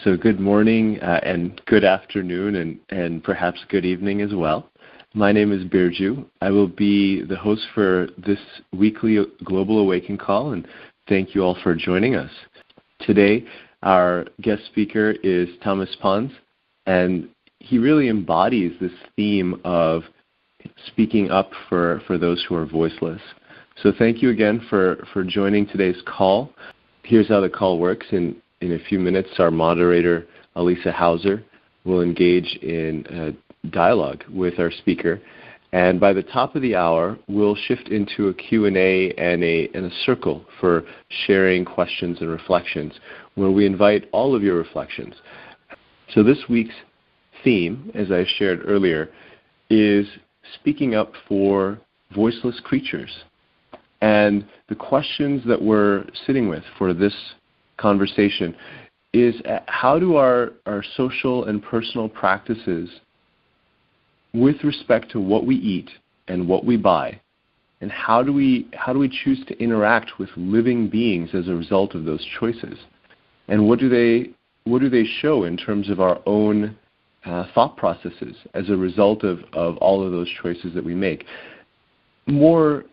So good morning and good afternoon and perhaps good evening as well. My name is Birju. I will be the host for this weekly Global Awaken call, and thank you all for joining us. Today, our guest speaker is Thomas Pons, and he really embodies this theme of speaking up for those who are voiceless. So thank you again for joining today's call. Here's how the call works. In a few minutes, our moderator, Elisa Hauser, will engage in a dialogue with our speaker. And by the top of the hour, we'll shift into a Q&A and a circle for sharing questions and reflections, where we invite all of your reflections. So this week's theme, as I shared earlier, is speaking up for voiceless creatures. And the questions that we're sitting with for this conversation is how do our social and personal practices with respect to what we eat and what we buy, and how do we choose to interact with living beings as a result of those choices? And what do they show in terms of our own thought processes as a result of all of those choices that we make? More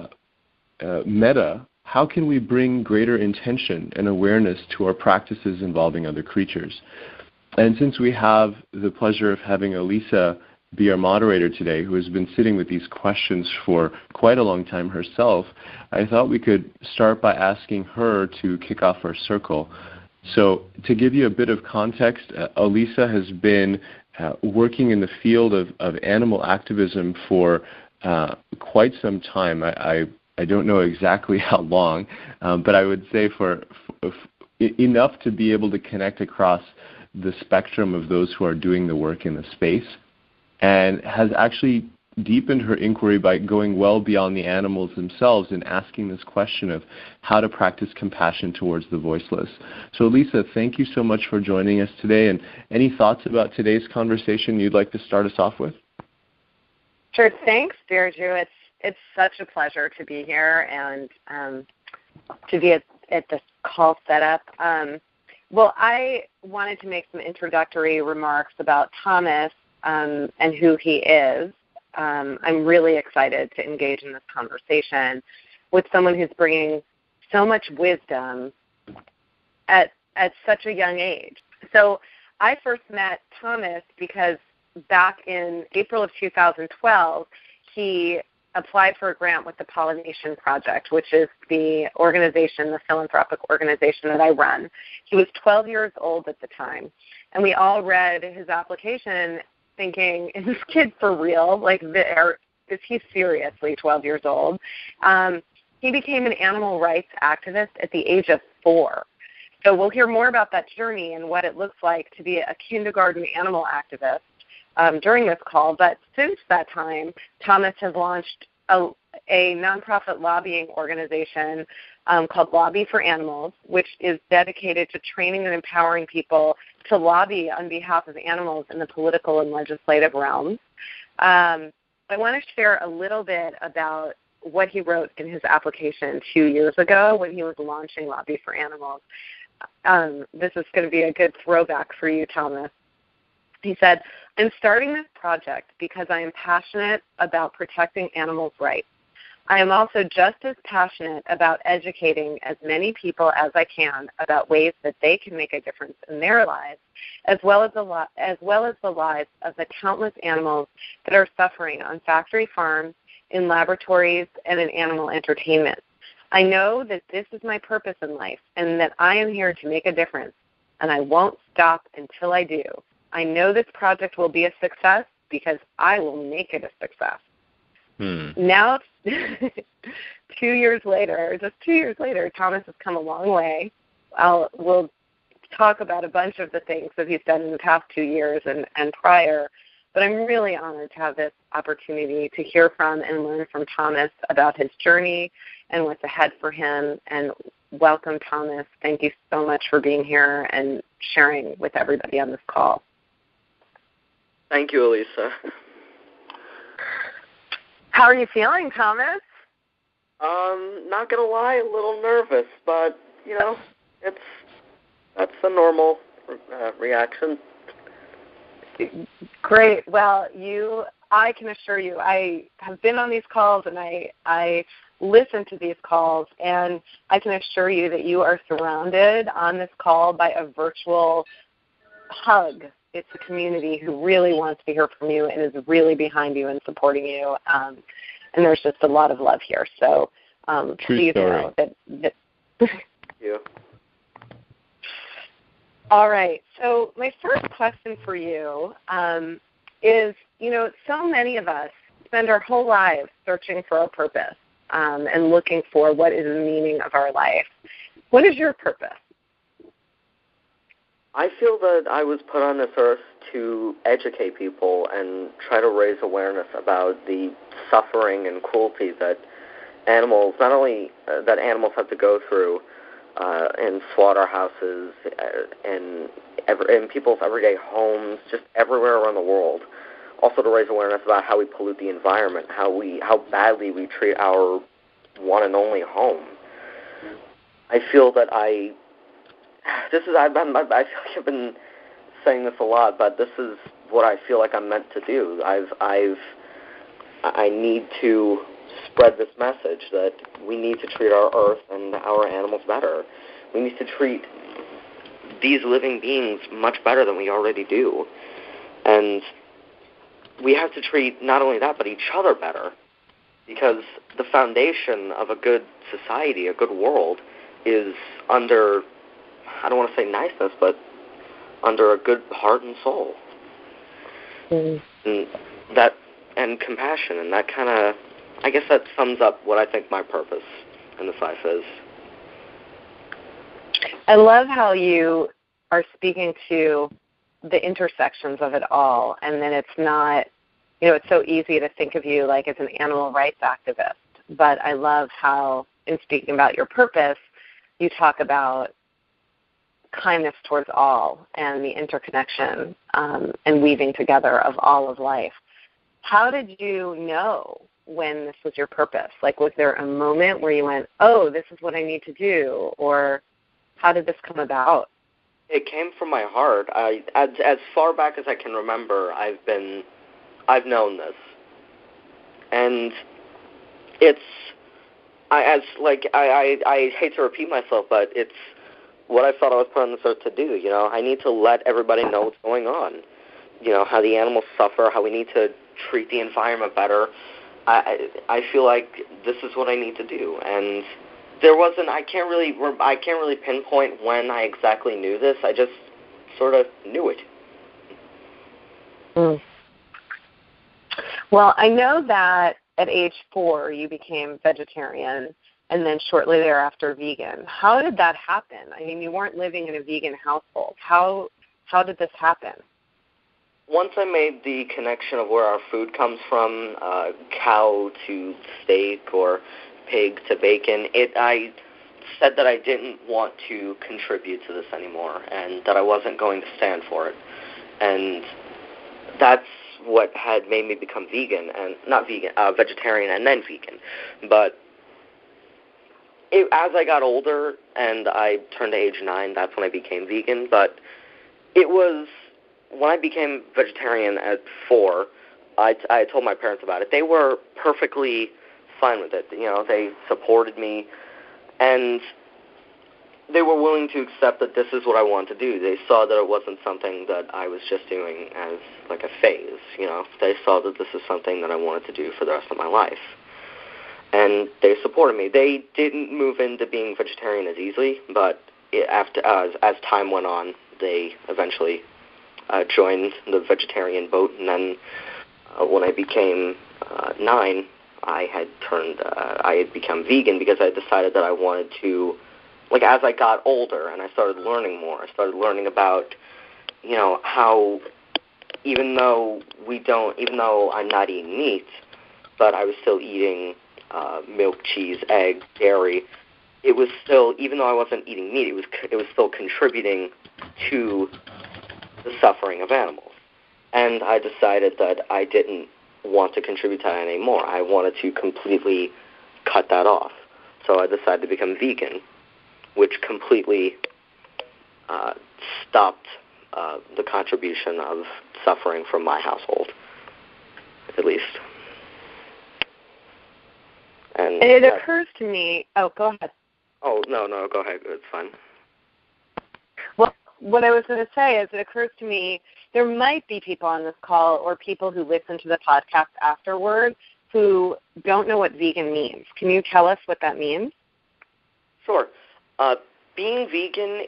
meta, how can we bring greater intention and awareness to our practices involving other creatures? And since we have the pleasure of having Elisa be our moderator today, who has been sitting with these questions for quite a long time herself, I thought we could start by asking her to kick off our circle. So to give you a bit of context, Elisa has been working in the field of animal activism for quite some time. I don't know exactly how long, but I would say for enough to be able to connect across the spectrum of those who are doing the work in the space, and has actually deepened her inquiry by going well beyond the animals themselves and asking this question of how to practice compassion towards the voiceless. So Lisa, thank you so much for joining us today, and any thoughts about today's conversation you'd like to start us off with? Sure, thanks, Birju. It's such a pleasure to be here and to be at this call setup. Well, I wanted to make some introductory remarks about Thomas and who he is. I'm really excited to engage in this conversation with someone who's bringing so much wisdom at such a young age. So I first met Thomas because back in April of 2012, he applied for a grant with the Pollination Project, which is the organization, the philanthropic organization that I run. He was 12 years old at the time, and we all read his application thinking, is this kid for real? Like, is he seriously 12 years old? He became an animal rights activist at the age of 4. So we'll hear more about that journey and what it looks like to be a kindergarten animal activist during this call. But since that time, Thomas has launched a nonprofit lobbying organization called Lobby for Animals, which is dedicated to training and empowering people to lobby on behalf of animals in the political and legislative realms. I want to share a little bit about what he wrote in his application 2 years ago when he was launching Lobby for Animals. This is going to be a good throwback for you, Thomas. He said, I'm starting this project because I am passionate about protecting animals' rights. I am also just as passionate about educating as many people as I can about ways that they can make a difference in their lives, as well as the lives of the countless animals that are suffering on factory farms, in laboratories, and in animal entertainment. I know that this is my purpose in life and that I am here to make a difference, and I won't stop until I do. I know this project will be a success because I will make it a success. Now, 2 years later, Thomas has come a long way. We'll talk about a bunch of the things that he's done in the past 2 years and prior, but I'm really honored to have this opportunity to hear from and learn from Thomas about his journey and what's ahead for him. And welcome, Thomas. Thank you so much for being here and sharing with everybody on this call. Thank you, Elisa. How are you feeling, Thomas? Not gonna lie, a little nervous, but that's a normal reaction. Great. Well, I can assure you, I have been on these calls and I listen to these calls, and I can assure you that you are surrounded on this call by a virtual hug. It's a community who really wants to hear from you and is really behind you and supporting you. And there's just a lot of love here. So please know that. Thank you. All right. So my first question for you is, so many of us spend our whole lives searching for a purpose and looking for what is the meaning of our life. What is your purpose? I feel that I was put on this earth to educate people and try to raise awareness about the suffering and cruelty that animals, not only that animals have to go through in slaughterhouses, in people's everyday homes, just everywhere around the world. Also to raise awareness about how we pollute the environment, how badly we treat our one and only home. I feel that I feel like I've been saying this a lot, but this is what I feel like I'm meant to do. I need to spread this message that we need to treat our earth and our animals better. We need to treat these living beings much better than we already do. And we have to treat not only that, but each other better. Because the foundation of a good society, a good world, is under, I don't want to say niceness, but under a good heart and soul. And compassion, and that kind of, I guess that sums up what I think my purpose in this life is. I love how you are speaking to the intersections of it all, and then it's not, it's so easy to think of you like as an animal rights activist, but I love how, in speaking about your purpose, you talk about kindness towards all and the interconnection and weaving together of all of life. How did you know when this was your purpose? Like, was there a moment where you went, oh, this is what I need to do? Or how did this come about? It came from my heart. As far back as I can remember, I've known this. And I hate to repeat myself, but it's what I thought I was put on this earth to do. I need to let everybody know what's going on. How the animals suffer, how we need to treat the environment better. I feel like this is what I need to do, and I can't really pinpoint when I exactly knew this. I just sort of knew it. Well, I know that at age 4 you became vegetarian, and then shortly thereafter vegan. How did that happen? I mean, you weren't living in a vegan household. How did this happen? Once I made the connection of where our food comes from, cow to steak or pig to bacon, I said that I didn't want to contribute to this anymore and that I wasn't going to stand for it. And that's what had made me become vegan, and not vegan, vegetarian and then vegan. But as I got older and I turned to age 9, that's when I became vegan. But it was when I became vegetarian at 4, I told my parents about it. They were perfectly fine with it. They supported me, and they were willing to accept that this is what I wanted to do. They saw that it wasn't something that I was just doing as like a phase. They saw that this is something that I wanted to do for the rest of my life, and they supported me. They didn't move into being vegetarian as easily, but as time went on, they eventually joined the vegetarian boat, and then when I became 9, I had become vegan because I decided that I wanted to, as I got older and I started learning more, I started learning about, how even though I'm not eating meat, but I was still eating milk, cheese, egg, dairy. It was still, even though I wasn't eating meat, it was still contributing to the suffering of animals. And I decided that I didn't want to contribute to that anymore. I wanted to completely cut that off. So I decided to become vegan, which completely stopped the contribution of suffering from my household, at least. And it occurs to me. Oh, go ahead. Oh, no, go ahead. It's fine. Well, what I was going to say is it occurs to me there might be people on this call or people who listen to the podcast afterward who don't know what vegan means. Can you tell us what that means? Sure. Being vegan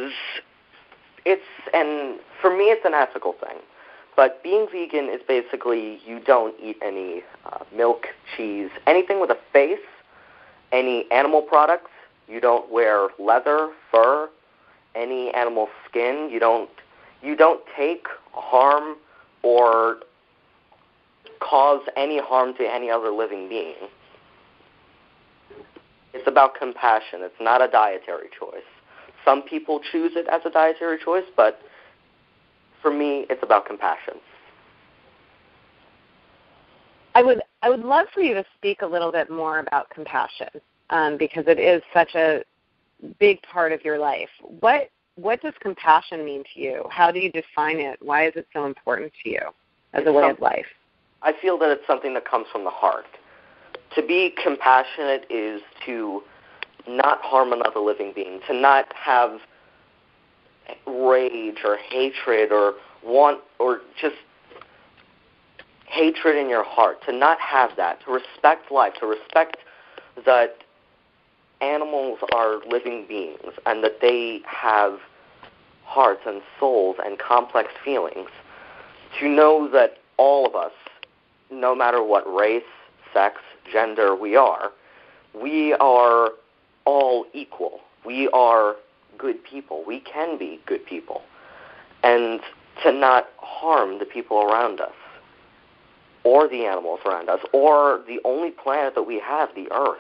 for me, it's an ethical thing. But being vegan is basically you don't eat any milk, cheese, anything with a face, any animal products. You don't wear leather, fur, any animal skin. You don't take harm or cause any harm to any other living being. It's about compassion. It's not a dietary choice. Some people choose it as a dietary choice, but for me, it's about compassion. I would love for you to speak a little bit more about compassion, because it is such a big part of your life. What does compassion mean to you? How do you define it? Why is it so important to you as a way of life? I feel that it's something that comes from the heart. To be compassionate is to not harm another living being, to not have rage or hatred or want or just hatred in your heart, to not have that, to respect life, to respect that animals are living beings and that they have hearts and souls and complex feelings, to know that all of us, no matter what race, sex, gender we are all equal. We are good people. We can be good people. And to not harm the people around us or the animals around us or the only planet that we have, the Earth.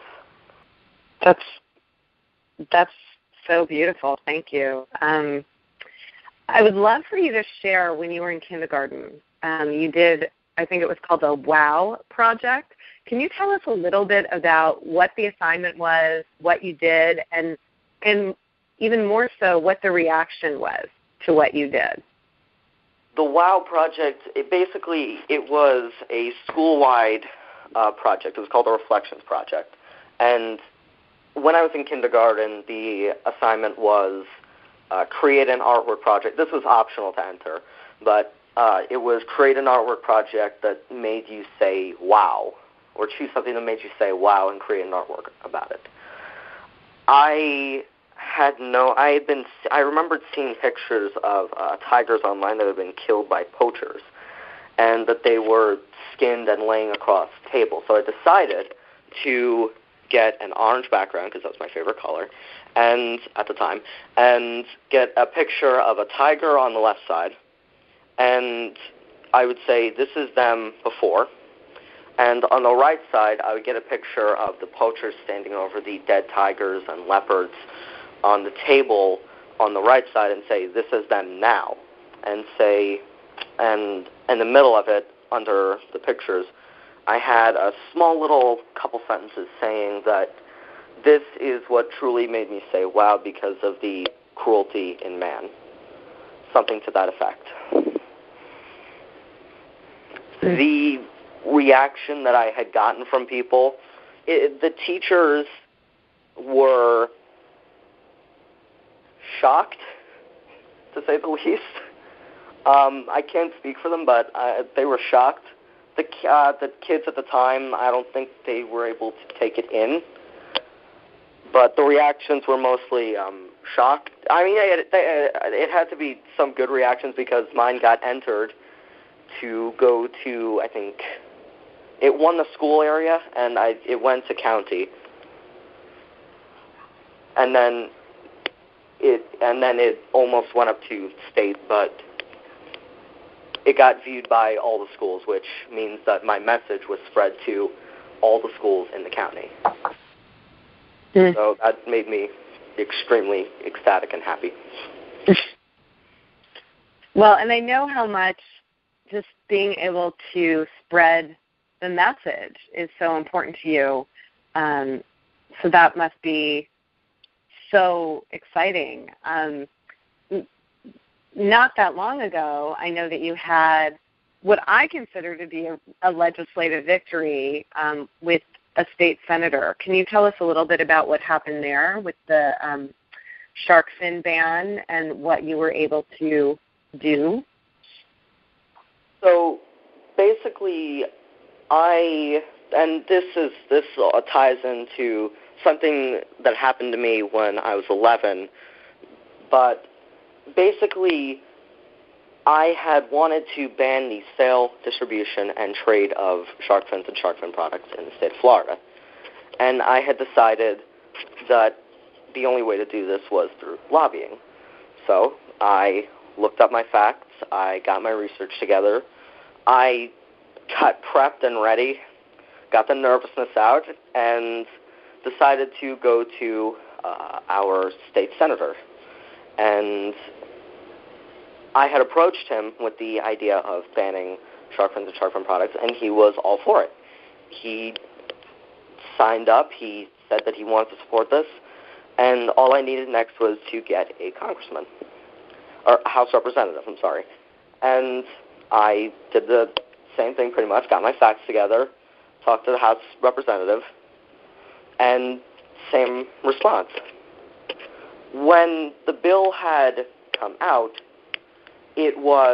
That's so beautiful. Thank you. I would love for you to share when you were in kindergarten. You did, I think it was called the WOW project. Can you tell us a little bit about what the assignment was, what you did, and even more so, what the reaction was to what you did? The WOW project, it was a school-wide project. It was called the Reflections Project. And when I was in kindergarten, the assignment was create an artwork project. This was optional to enter, but it was create an artwork project that made you say wow, or choose something that made you say wow and create an artwork about it. I remembered seeing pictures of tigers online that had been killed by poachers, and that they were skinned and laying across tables. So I decided to get an orange background, because that was my favorite color, and at the time, and get a picture of a tiger on the left side, and I would say, this is them before. And on the right side, I would get a picture of the poachers standing over the dead tigers and leopards on the table on the right side and say, this is them now. And say, and in the middle of it, under the pictures, I had a small little couple sentences saying that this is what truly made me say wow because of the cruelty in man. Something to that effect. The reaction that I had gotten from people, the teachers were shocked, to say the least. I can't speak for them, but they were shocked. The kids at the time, I don't think they were able to take it in. But the reactions were mostly shocked. I mean, it had to be some good reactions because mine got entered to go to, I think, it won the school area, and it went to county. And then it almost went up to state, but it got viewed by all the schools, which means that my message was spread to all the schools in the county. So that made me extremely ecstatic and happy. Well, and I know how much just being able to spread the message is so important to you. So that must be so exciting. not that long ago, I know that you had what I consider to be a legislative victory with a state senator. Can you tell us a little bit about what happened there with the shark fin ban and what you were able to do? So basically, this ties into something that happened to me when I was 11, but basically I had wanted to ban the sale, distribution, and trade of shark fins and shark fin products in the state of Florida. And I had decided that the only way to do this was through lobbying. So I looked up my facts, I got my research together, I got prepped and ready, got the nervousness out, and decided to go to our state senator. And I had approached him with the idea of banning shark fins and shark fin products, and he was all for it. He signed up. He said that he wanted to support this, and all I needed next was to get a congressman, or a House representative, I'm sorry. And I did the same thing pretty much, got my facts together, talked to the House representative, and same response. When the bill had come out, it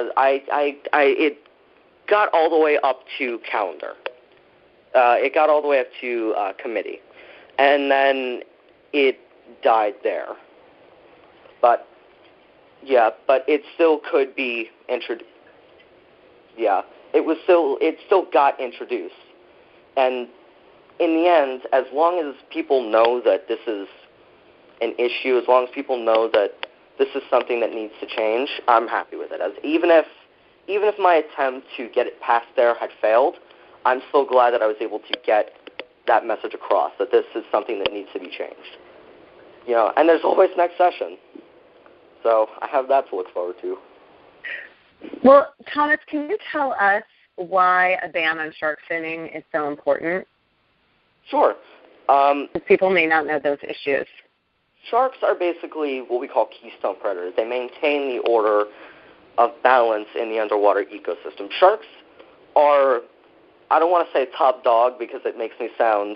got all the way up to calendar. It got all the way up to committee, and then it died there. But it still could be introduced. Yeah, it still got introduced, and in the end, as long as people know that this is an issue, as long as people know that this is something that needs to change, I'm happy with it. Even if my attempt to get it passed there had failed, I'm still glad that I was able to get that message across, that this is something that needs to be changed. And there's always next session. So I have that to look forward to. Well, Thomas, can you tell us why a ban on shark finning is so important? Sure. People may not know those issues. Sharks are basically what we call keystone predators. They maintain the order of balance in the underwater ecosystem. Sharks are, I don't want to say top dog because it makes me sound,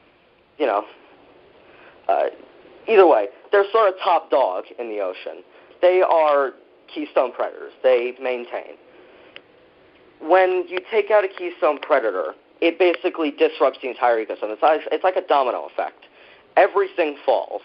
either way, they're sort of top dog in the ocean. They are keystone predators. They maintain. When you take out a keystone predator, it basically disrupts the entire ecosystem. It's like a domino effect. Everything falls.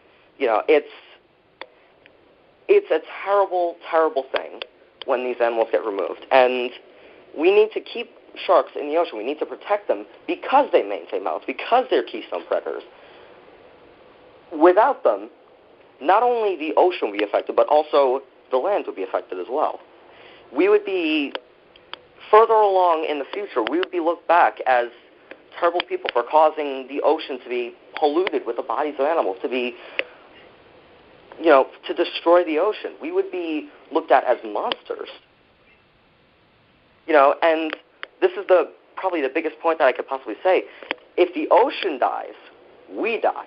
It's a terrible, terrible thing when these animals get removed. And we need to keep sharks in the ocean. We need to protect them because they maintain balance, because they're keystone predators. Without them, not only the ocean would be affected, but also the land would be affected as well. We would be further along in the future. We would be looked back as terrible people for causing the ocean to be polluted with the bodies of animals, to be, to destroy the ocean. We would be looked at as monsters. And this is probably the biggest point that I could possibly say. If the ocean dies, we die.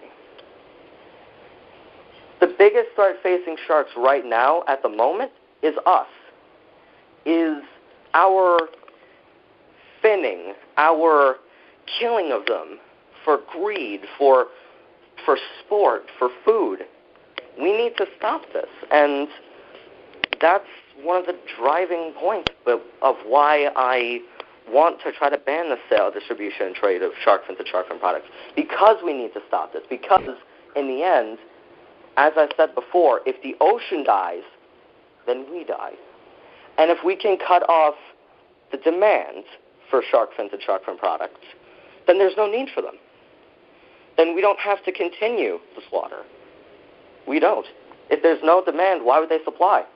The biggest threat facing sharks right now at the moment is us, is our finning, our killing of them for greed, for sport, for food. We need to stop this, and that's one of the driving points of why I want to try to ban the sale, distribution, and trade of shark fins and shark fin products, because we need to stop this, because in the end, as I said before, if the ocean dies, then we die. And if we can cut off the demand for shark fins and shark fin products, then there's no need for them. Then we don't have to continue the slaughter. We don't. If there's no demand, why would they supply?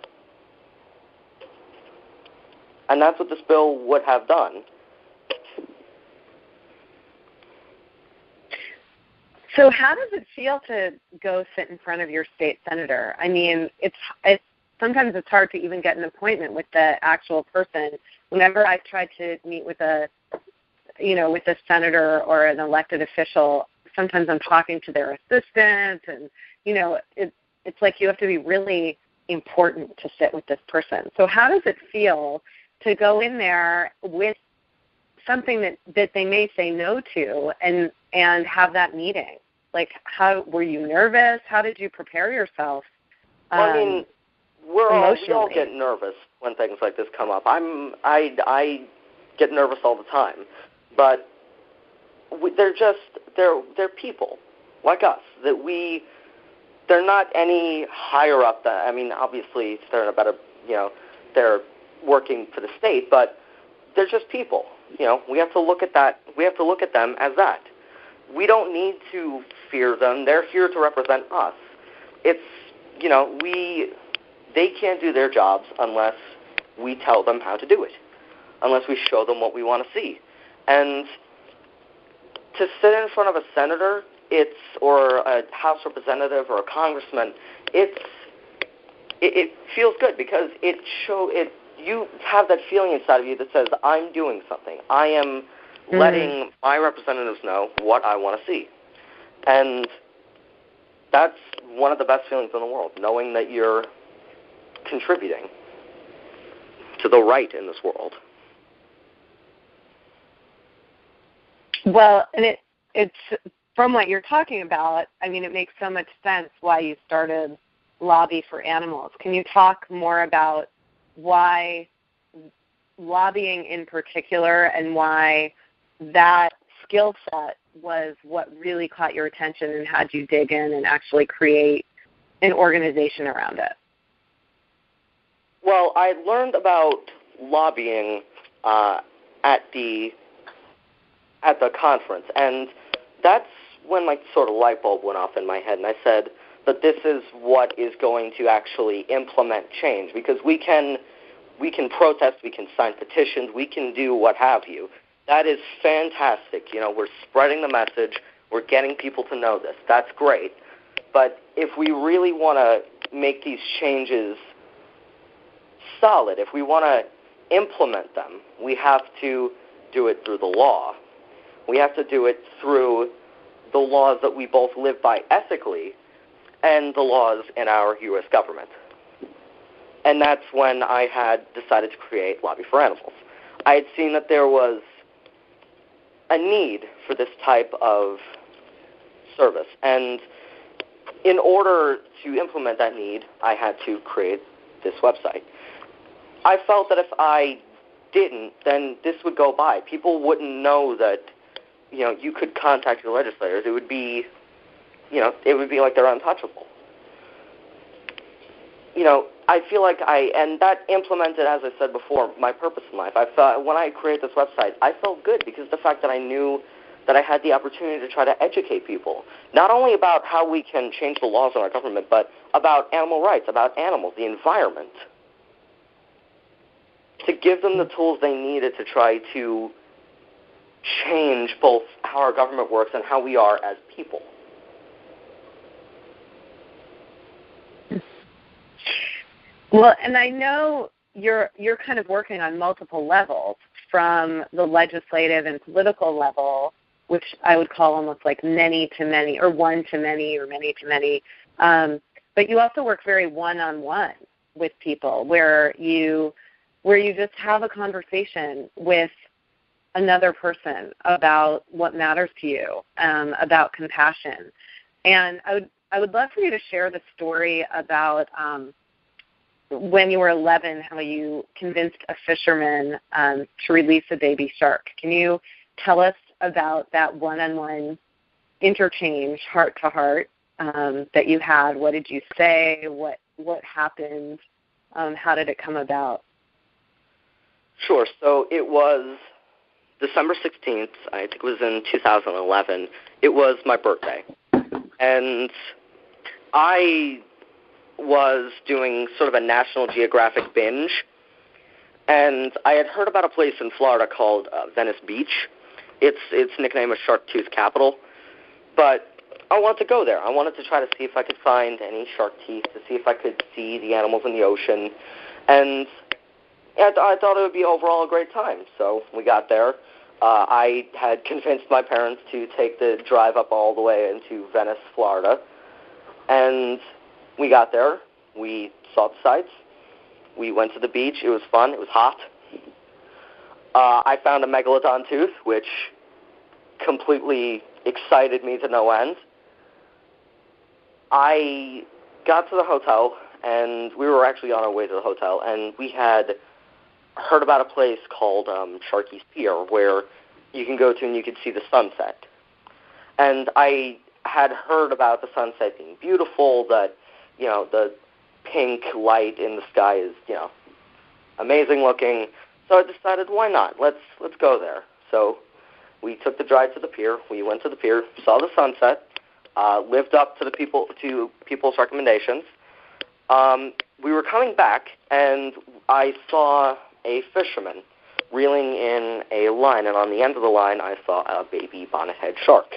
And that's what this bill would have done. So how does it feel to go sit in front of your state senator? I mean, it's sometimes it's hard to even get an appointment with the actual person. Whenever I've tried to meet with a senator or an elected official, sometimes I'm talking to their assistant, and it's like you have to be really important to sit with this person. So how does it feel to go in there with something that they may say no to and have that meeting? Like, how were you nervous? How did you prepare yourself? Well, I mean, we all get nervous when things like this come up. I get nervous all the time, but they're people like us they're not any higher up I mean, obviously they're in a better, they're working for the state, but they're just people. We have to look at that. We have to look at them as that. We don't need to fear them. They're here to represent us. It's, they can't do their jobs unless we tell them how to do it, unless we show them what we want to see. And to sit in front of a senator, or a House representative or a congressman, it feels good because you have that feeling inside of you that says, I'm doing something. I am letting my representatives know what I want to see. And that's one of the best feelings in the world, knowing that you're contributing to the right in this world. Well, and it's from what you're talking about, I mean, it makes so much sense why you started Lobby for Animals. Can you talk more about why lobbying in particular and why that skill set was what really caught your attention and had you dig in and actually create an organization around it? Well, I learned about lobbying at the conference, and that's when my sort of light bulb went off in my head, and I said that this is what is going to actually implement change, because we can protest, we can sign petitions, we can do what have you. That is fantastic. We're spreading the message, we're getting people to know this. That's great. But if we really want to make these changes solid, if we want to implement them, we have to do it through the law. We have to do it through the laws that we both live by ethically and the laws in our U.S. government. And that's when I had decided to create Lobby for Animals. I had seen that there was a need for this type of service. And in order to implement that need, I had to create this website. I felt that if I didn't, then this would go by. People wouldn't know that you could contact your legislators. It would be, like they're untouchable. I feel like and that implemented, as I said before, my purpose in life. I thought when I created this website, I felt good because the fact that I knew that I had the opportunity to try to educate people, not only about how we can change the laws in our government, but about animal rights, about animals, the environment, to give them the tools they needed to try to change both how our government works and how we are as people. Well, and I know you're kind of working on multiple levels, from the legislative and political level, which I would call almost like many to many, or one to many, or many to many. But you also work very one-on-one with people, where you just have a conversation with another person about what matters to you, about compassion. And I would love for you to share the story about when you were 11, how you convinced a fisherman to release a baby shark. Can you tell us about that one-on-one interchange, heart-to-heart, that you had? What did you say? What happened? How did it come about? Sure. So it was December 16th, I think it was in 2011. It was my birthday. And I was doing sort of a National Geographic binge, and I had heard about a place in Florida called Venice Beach. It's nicknamed as Shark Tooth Capital, but I wanted to go there. I wanted to try to see if I could find any shark teeth, to see if I could see the animals in the ocean, and I thought it would be overall a great time. So we got there. I had convinced my parents to take the drive up all the way into Venice, Florida, and we got there. We saw the sights. We went to the beach. It was fun. It was hot. I found a megalodon tooth, which completely excited me to no end. I got to the hotel, and we were actually on our way to the hotel, and we had heard about a place called Sharky's Pier, where you can go to and you can see the sunset. And I had heard about the sunset being beautiful, that, the pink light in the sky is, amazing looking. So I decided, why not? Let's go there. So we took the drive to the pier. We went to the pier, saw the sunset, lived up to people's recommendations. We were coming back, and I saw a fisherman reeling in a line, and on the end of the line, I saw a baby bonnethead shark.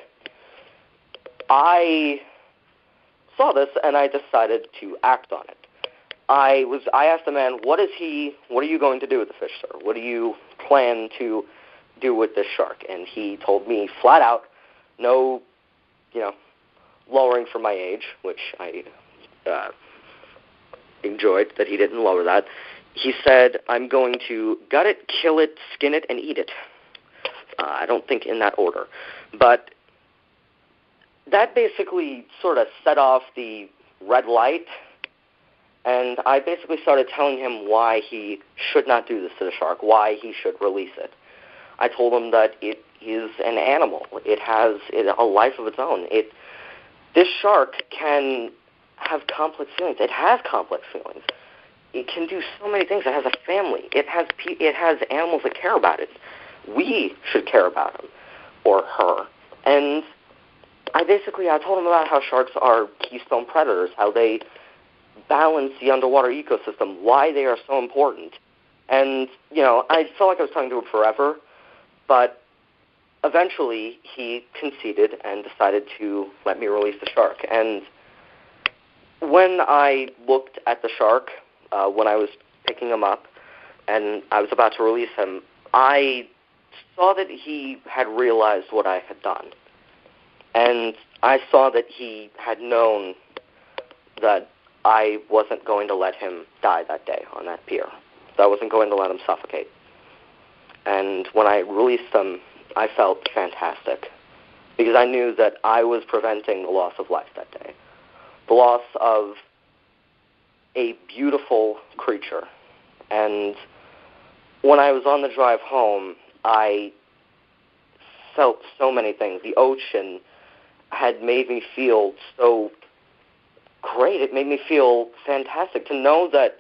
I saw this, and I decided to act on it. I asked the man, what are you going to do with the fish, sir? What do you plan to do with this shark? And he told me flat out, no, lowering for my age, which I enjoyed that he didn't lower that. He said, I'm going to gut it, kill it, skin it, and eat it. I don't think in that order. But that basically sort of set off the red light, and I basically started telling him why he should not do this to the shark, why he should release it. I told him that it is an animal. It has a life of its own. This shark can have complex feelings. It has complex feelings. It can do so many things. It has a family. It has animals that care about it. We should care about him or her. And I told him about how sharks are keystone predators, how they balance the underwater ecosystem, why they are so important. And, I felt like I was talking to him forever, but eventually he conceded and decided to let me release the shark. And when I looked at the shark, when I was picking him up and I was about to release him, I saw that he had realized what I had done. And I saw that he had known that I wasn't going to let him die that day on that pier. That I wasn't going to let him suffocate. And when I released him, I felt fantastic, because I knew that I was preventing the loss of life that day, the loss of a beautiful creature. And when I was on the drive home, I felt so many things. The ocean had made me feel so great. It made me feel fantastic to know that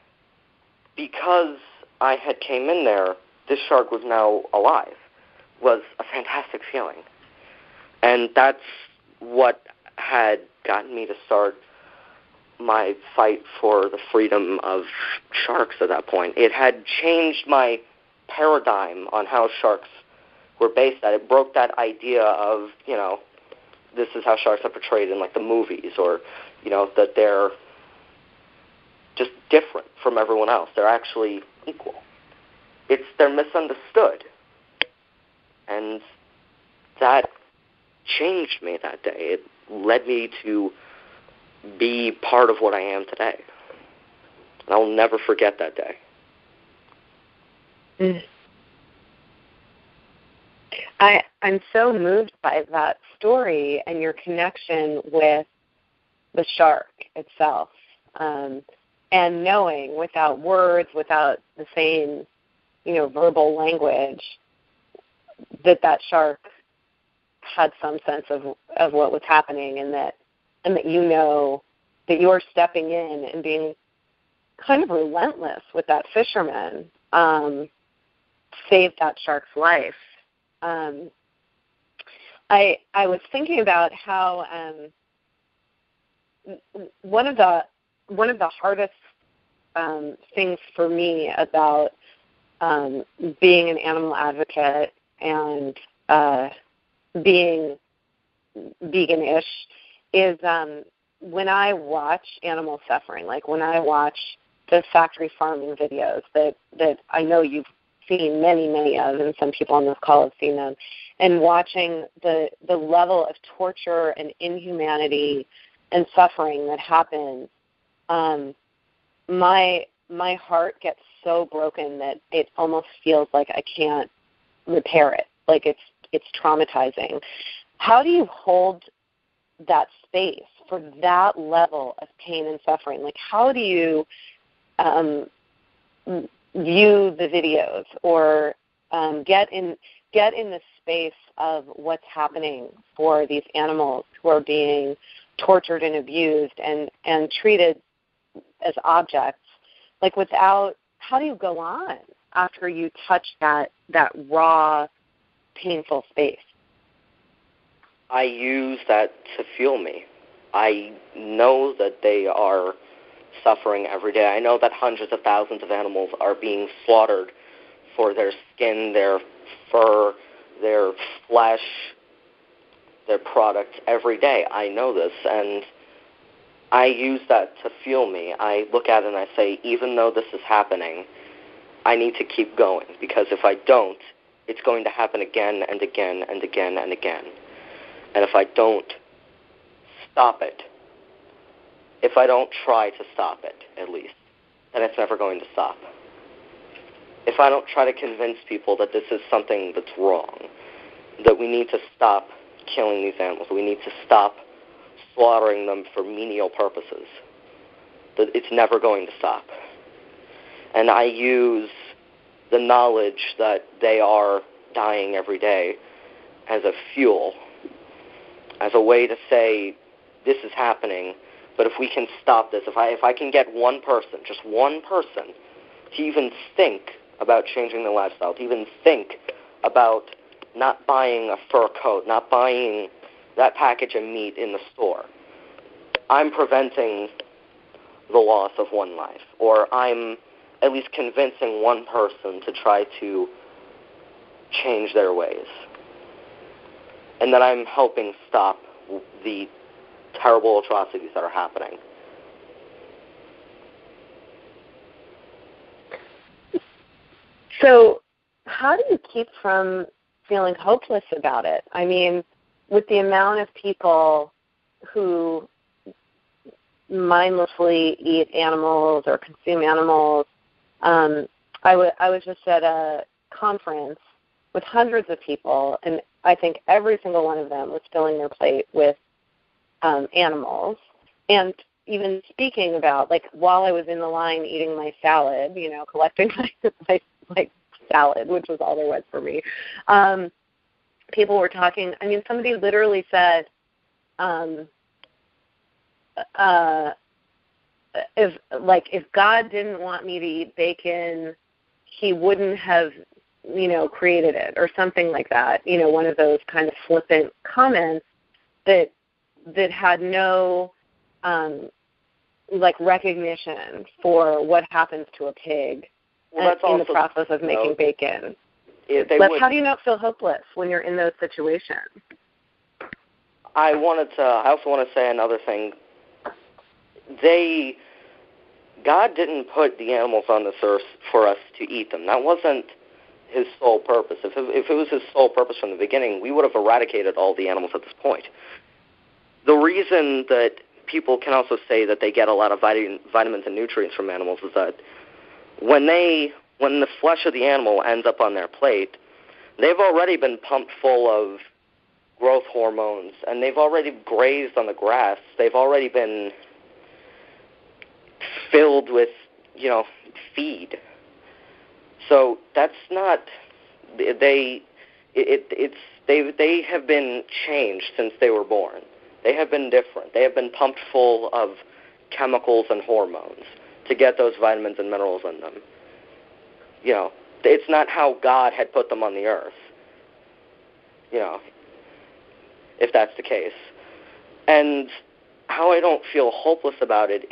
because I had came in there, this shark was now alive, was a fantastic feeling. And that's what had gotten me to start my fight for the freedom of sharks at that point. It had changed my paradigm on how sharks were based at. It broke that idea of, this is how sharks are portrayed in, like, the movies, or, that they're just different from everyone else. They're actually equal. They're misunderstood. And that changed me that day. It led me to be part of what I am today. And I'll never forget that day. I'm so moved by that story and your connection with the shark itself, and knowing without words, without the same, verbal language, that shark had some sense of what was happening, and that that you're stepping in and being kind of relentless with that fisherman, saved that shark's life. I was thinking about how one of the hardest things for me about being an animal advocate and being vegan-ish is when I watch animal suffering, like when I watch the factory farming videos that I know you've seen many of, and some people on this call have seen them, and watching the level of torture and inhumanity and suffering that happens, my heart gets so broken that it almost feels like I can't repair it. Like it's traumatizing. How do you hold that space for that level of pain and suffering? Like, how do you view the videos or get in the space of what's happening for these animals who are being tortured and abused and treated as objects? Like, without, how do you go on after you touch that raw, painful space? I use that to fuel me. I know that they are suffering every day. I know that hundreds of thousands of animals are being slaughtered for their skin, their fur, their flesh, their products every day. I know this, and I use that to fuel me. I look at it and I say, even though this is happening, I need to keep going, because if I don't, it's going to happen again and again and again and again. And if I don't stop it, if I don't try to stop it, at least, then it's never going to stop. If I don't try to convince people that this is something that's wrong, that we need to stop killing these animals, we need to stop slaughtering them for menial purposes, that it's never going to stop. And I use the knowledge that they are dying every day as a fuel, as a way to say, this is happening, but if we can stop this, if I can get one person, just one person, to even think about changing their lifestyle, to even think about not buying a fur coat, not buying that package of meat in the store, I'm preventing the loss of one life, or I'm at least convincing one person to try to change their ways. And that I'm helping stop the terrible atrocities that are happening. So how do you keep from feeling hopeless about it? I mean, with the amount of people who mindlessly eat animals or consume animals, I was just at a conference with hundreds of people, and I think every single one of them was filling their plate with animals. And even speaking about, like, while I was in the line eating my salad, collecting my salad, which was all there was for me, people were talking. I mean, somebody literally said, if God didn't want me to eat bacon, he wouldn't have, created it, or something like that. One of those kind of flippant comments that had no recognition for what happens to a pig in the process of making bacon. How do you not feel hopeless when you're in those situations? I also want to say another thing. God didn't put the animals on this earth for us to eat them. That wasn't his sole purpose. If it was his sole purpose from the beginning, we would have eradicated all the animals at this point. The reason that people can also say that they get a lot of vitamins and nutrients from animals is that when the flesh of the animal ends up on their plate, they've already been pumped full of growth hormones, and they've already grazed on the grass. They've already been filled with, feed. So that's not, they have been changed since they were born. They have been different. They have been pumped full of chemicals and hormones to get those vitamins and minerals in them. It's not how God had put them on the earth, if that's the case. And how I don't feel hopeless about it,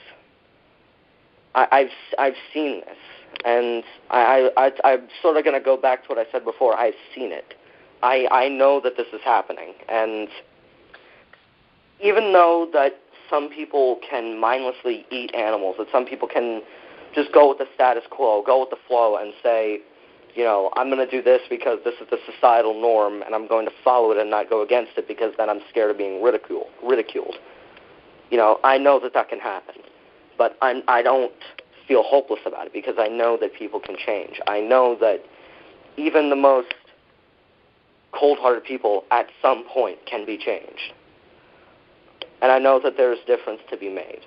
I've seen this, and I'm sort of going to go back to what I said before. I've seen it. I know that this is happening, and even though that some people can mindlessly eat animals, that some people can just go with the status quo, go with the flow, and say, I'm going to do this because this is the societal norm, and I'm going to follow it and not go against it because then I'm scared of being ridiculed. I know that can happen. but I don't feel hopeless about it because I know that people can change. I know that even the most cold-hearted people at some point can be changed. And I know that there's difference to be made.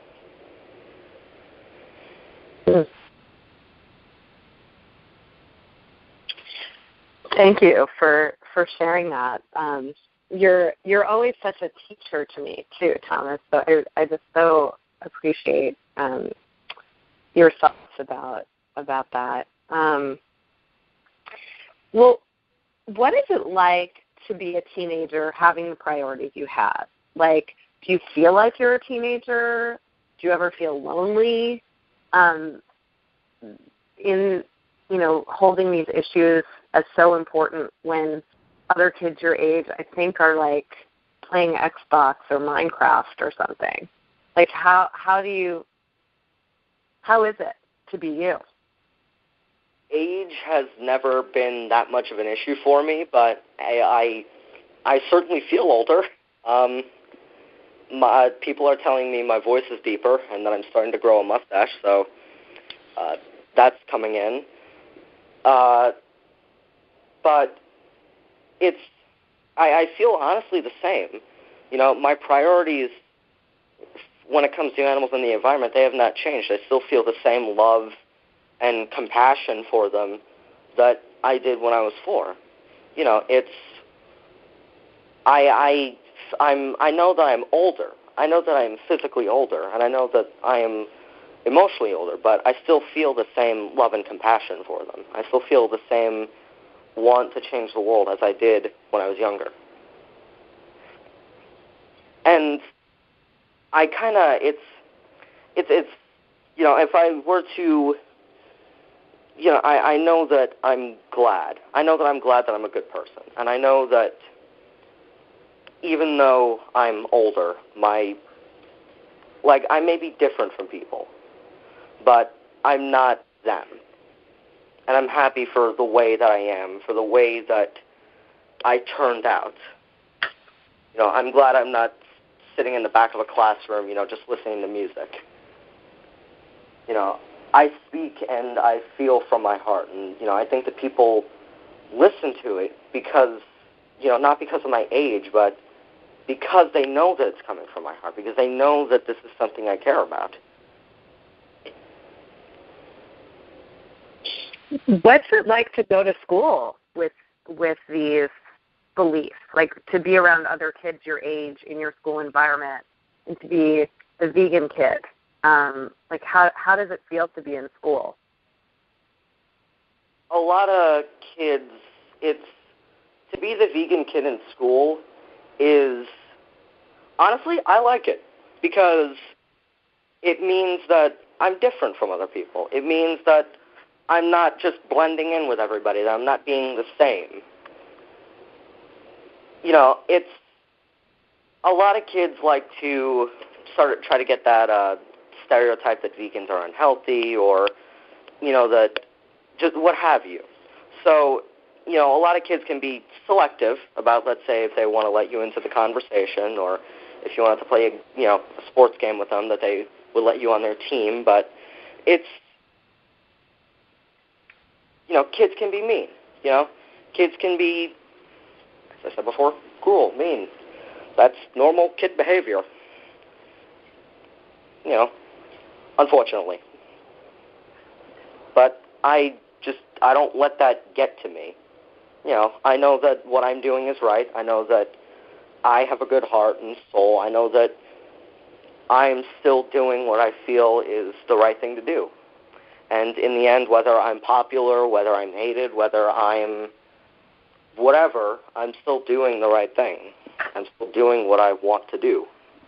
Thank you for sharing that. You're always such a teacher to me too, Thomas. So I just so appreciate your thoughts about that. Well, what is it like to be a teenager having the priorities you have? Like, do you feel like you're a teenager? Do you ever feel lonely in holding these issues as so important when other kids your age, I think, are like playing Xbox or Minecraft or something? Like, how is it to be you? Age has never been that much of an issue for me, but I certainly feel older. People are telling me my voice is deeper and that I'm starting to grow a mustache, so that's coming in. But I feel honestly the same. My priorities when it comes to animals and the environment, they have not changed. I still feel the same love and compassion for them that I did when I was 4. I know that I'm older. I know that I'm physically older, and I know that I am emotionally older, but I still feel the same love and compassion for them. I still feel the same want to change the world as I did when I was younger. And I kind of, it's if I were to, I know that I'm glad. I know that I'm glad that I'm a good person. And I know that even though I'm older, I may be different from people, but I'm not them. And I'm happy for the way that I am, for the way that I turned out. I'm glad I'm not sitting in the back of a classroom, just listening to music. I speak and I feel from my heart, and I think that people listen to it because, not because of my age, but because they know that it's coming from my heart, because they know that this is something I care about. What's it like to go to school with these beliefs, like to be around other kids your age in your school environment and to be the vegan kid? How does it feel to be in school? A lot of kids, to be the vegan kid in school is, honestly, I like it because it means that I'm different from other people. It means that I'm not just blending in with everybody, that I'm not being the same. It's a lot of kids like to try to get that stereotype that vegans are unhealthy or, that just what have you. So, a lot of kids can be selective about, let's say, if they want to let you into the conversation or if you wanted to play a sports game with them, that they would let you on their team. But it's, kids can be mean. Kids can be, as I said before, cruel, mean. That's normal kid behavior. Unfortunately. But I don't let that get to me. I know that what I'm doing is right. I know that I have a good heart and soul. I know that I'm still doing what I feel is the right thing to do. And in the end, whether I'm popular, whether I'm hated, whether I'm whatever, I'm still doing the right thing. I'm still doing what I want to do.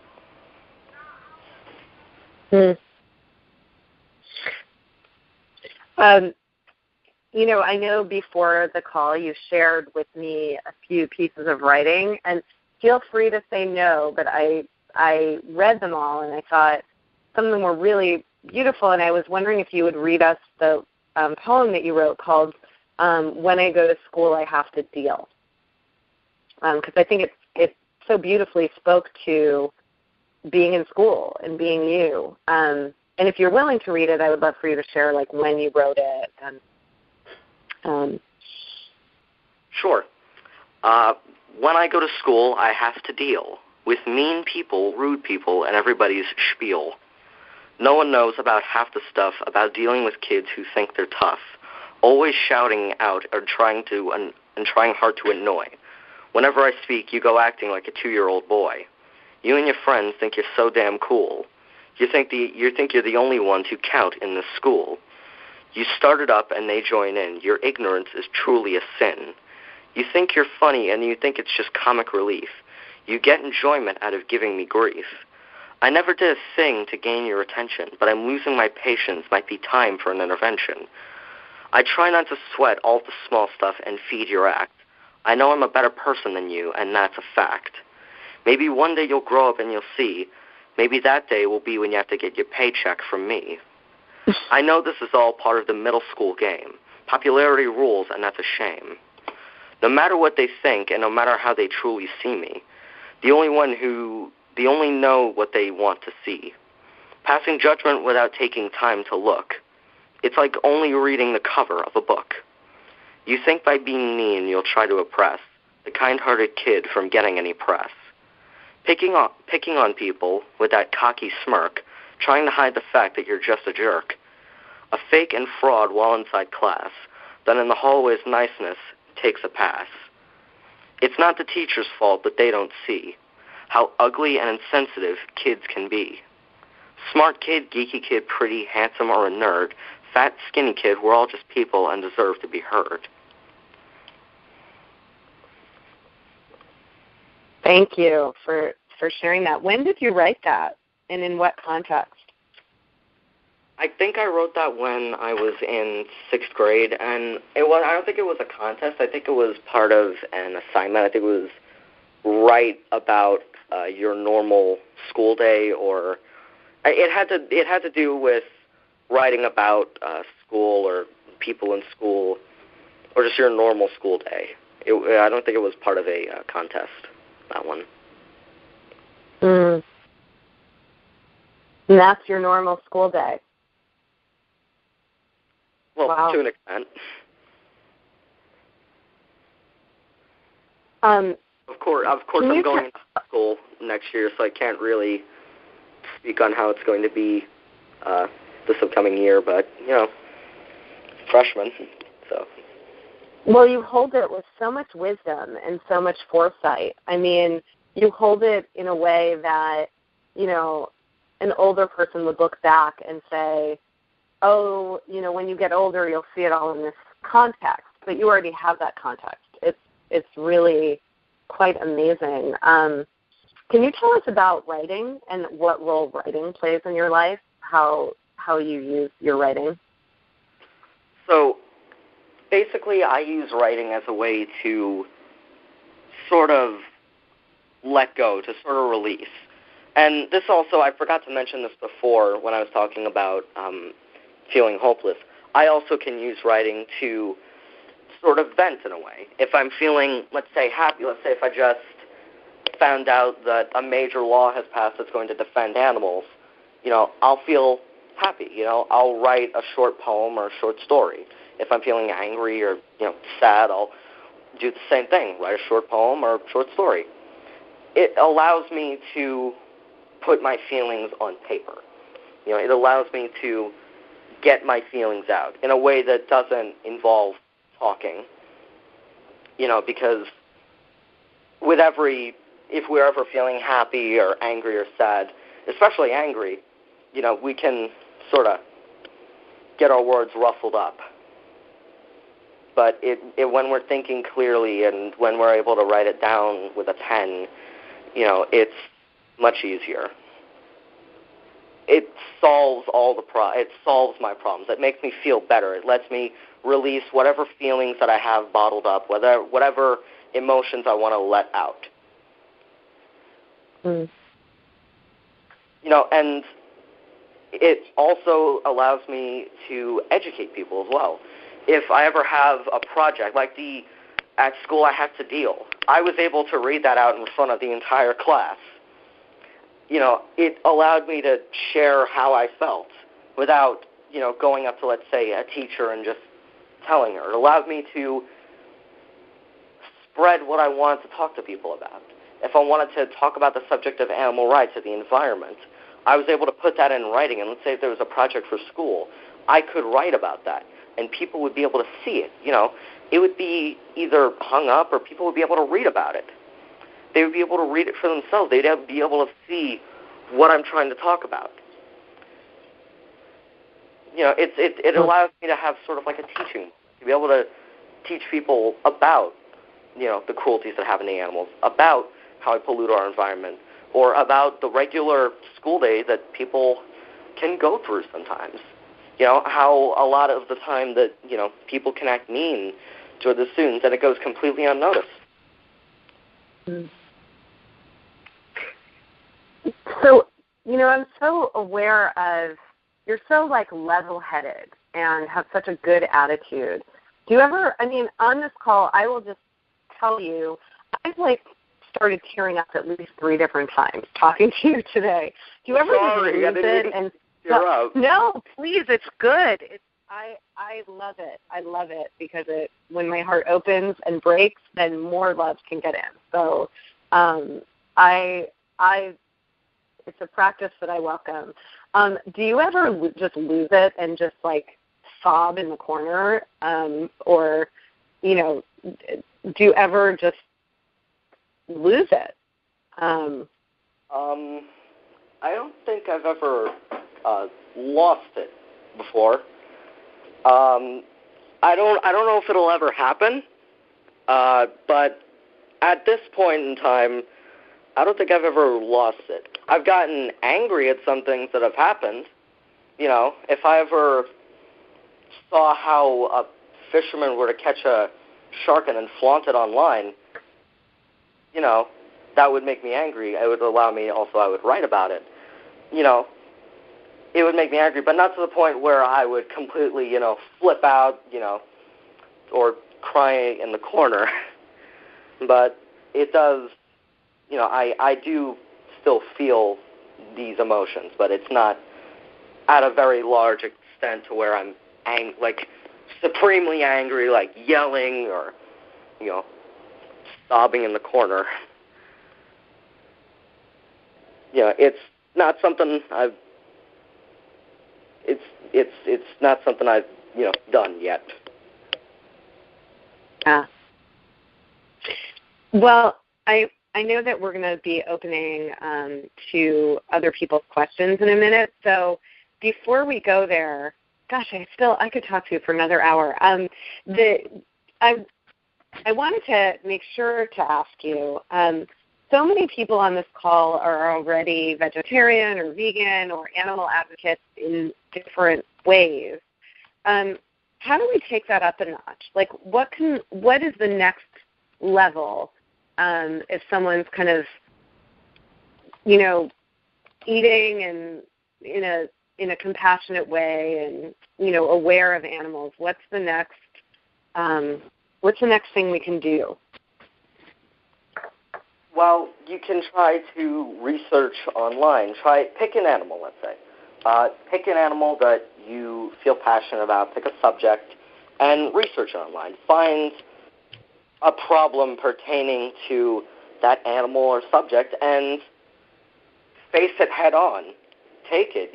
I know before the call you shared with me a few pieces of writing, and feel free to say no, but I read them all, and I thought some of them were really beautiful, and I was wondering if you would read us the poem that you wrote called When I Go to School, I Have to Deal, because I think it so beautifully spoke to being in school and being you. And And if you're willing to read it, I would love for you to share, like, when you wrote it. And Sure. When I go to school, I have to deal with mean people, rude people, and everybody's spiel. No one knows about half the stuff about dealing with kids who think they're tough, always shouting out or trying hard to annoy. Whenever I speak, you go acting like a 2-year-old boy. You and your friends think you're so damn cool. You think you're the only ones who count in this school. You start it up and they join in. Your ignorance is truly a sin. You think you're funny and you think it's just comic relief. You get enjoyment out of giving me grief. I never did a thing to gain your attention, but I'm losing my patience. Might be time for an intervention. I try not to sweat all the small stuff and feed your act. I know I'm a better person than you, and that's a fact. Maybe one day you'll grow up and you'll see. Maybe that day will be when you have to get your paycheck from me. I know this is all part of the middle school game. Popularity rules, and that's a shame. No matter what they think, and no matter how they truly see me, they only know what they want to see. Passing judgment without taking time to look. It's like only reading the cover of a book. You think by being mean you'll try to oppress the kind-hearted kid from getting any press. Picking on people with that cocky smirk, trying to hide the fact that you're just a jerk. A fake and fraud while inside class, then in the hallway's niceness takes a pass. It's not the teacher's fault that they don't see how ugly and insensitive kids can be. Smart kid, geeky kid, pretty, handsome, or a nerd, fat, skinny kid, we're all just people and deserve to be heard. thank you for sharing that. When did you write that, and in what context? I think I wrote that when I was in 6th grade, and I don't think it was a contest. I think it was part of an assignment. I think it was write about your normal school day, or it had to do with writing about school or people in school, or just your normal school day. I don't think it was part of a contest, that one. And that's your normal school day? Well, wow. To an extent. Of course, I'm going to school next year, so I can't really speak on how it's going to be this upcoming year. But freshman, so. Well, you hold it with so much wisdom and so much foresight. I mean, you hold it in a way that an older person would look back and say, oh, when you get older, you'll see it all in this context. But you already have that context. It's really quite amazing. Can you tell us about writing and what role writing plays in your life, how you use your writing? So basically I use writing as a way to sort of let go, to sort of release. And this also, I forgot to mention this before when I was talking about feeling hopeless. I also can use writing to sort of vent in a way. If I'm feeling, let's say, happy, let's say if I just found out that a major law has passed that's going to defend animals, I'll feel happy. I'll write a short poem or a short story. If I'm feeling angry or, sad, I'll do the same thing, write a short poem or a short story. It allows me to put my feelings on paper. It allows me to get my feelings out in a way that doesn't involve talking, because if we're ever feeling happy or angry or sad, especially angry, we can sort of get our words ruffled up. But when we're thinking clearly and when we're able to write it down with a pen, it's much easier. It solves it solves my problems. It makes me feel better. It lets me release whatever feelings that I have bottled up, whatever emotions I want to let out. And it also allows me to educate people as well. If I ever have a project, like at school I have to deal, I was able to read that out in front of the entire class. It allowed me to share how I felt. without, going up to, let's say, a teacher and just telling her. It allowed me to spread what I wanted to talk to people about. If I wanted to talk about the subject of animal rights or the environment, I was able to put that in writing. And let's say if there was a project for school, I could write about that, and people would be able to see it. It would be either hung up or people would be able to read about it. They would be able to read it for themselves. They'd be able to see what I'm trying to talk about. It allows me to have sort of like a teaching, to be able to teach people about, the cruelties that happen to animals, about how I pollute our environment, or about the regular school day that people can go through sometimes. How a lot of the time that, people can act mean to the students and it goes completely unnoticed. So, I'm so aware of, you're so level-headed and have such a good attitude. Do you ever, on this call, I will just tell you, I've started tearing up at least 3 different times talking to you today. Do you ever lose it? And no, please, it's good. I love it. I love it because when my heart opens and breaks, then more love can get in. So, it's a practice that I welcome. Do you ever just lose it and just sob in the corner, or do you ever just lose it? I don't think I've ever lost it before. I don't know if it'll ever happen, but at this point in time, I don't think I've ever lost it. I've gotten angry at some things that have happened. If I ever saw how a fisherman were to catch a shark and then flaunt it online, that would make me angry. It would allow me also, I would write about it. It would make me angry, but not to the point where I would completely, flip out, or cry in the corner. But it does, I do still feel these emotions, but it's not at a very large extent to where I'm supremely angry, yelling or, sobbing in the corner. It's not something I've. It's not something I've done yet. Well, I know that we're going to be opening to other people's questions in a minute. So before we go there, gosh, I could talk to you for another hour. I wanted to make sure to ask you. So many people on this call are already vegetarian or vegan or animal advocates in different ways. How do we take that up a notch? What is the next level if someone's kind of, eating and in a compassionate way and aware of animals? What's the next thing we can do? Well, you can try to research online. Pick an animal, let's say. Pick an animal that you feel passionate about. Pick a subject and research online. Find a problem pertaining to that animal or subject and face it head on. Take it.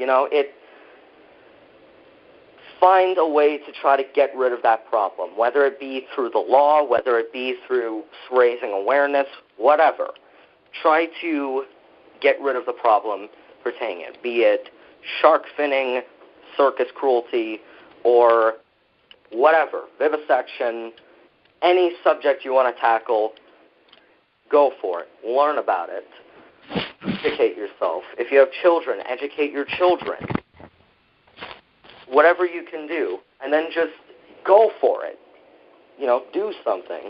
Find a way to try to get rid of that problem, whether it be through the law, whether it be through raising awareness, whatever. Try to get rid of the problem pertaining it, be it shark finning, circus cruelty, or whatever, vivisection, any subject you want to tackle, go for it. Learn about it. Educate yourself. If you have children, educate your children. Whatever you can do, and then just go for it. Do something.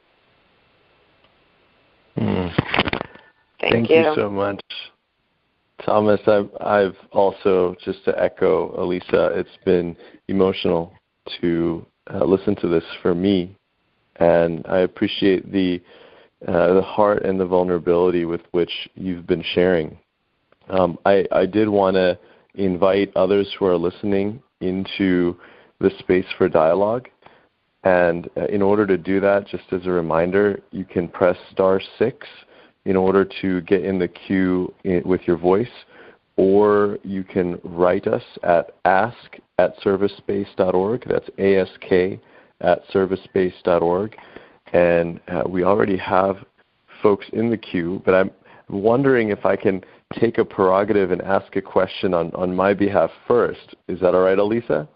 Thank you so much, Thomas. I've also, just to echo Elisa, it's been emotional to listen to this for me, and I appreciate the heart and the vulnerability with which you've been sharing. I did want to invite others who are listening into the space for dialogue. And in order to do that, just as a reminder, you can press *6 in order to get in the queue with your voice, or you can write us at ask@servicespace.org. That's ask@servicespace.org. And we already have folks in the queue, but I'm wondering if I can take a prerogative and ask a question on my behalf first. Is that all right, Elisa?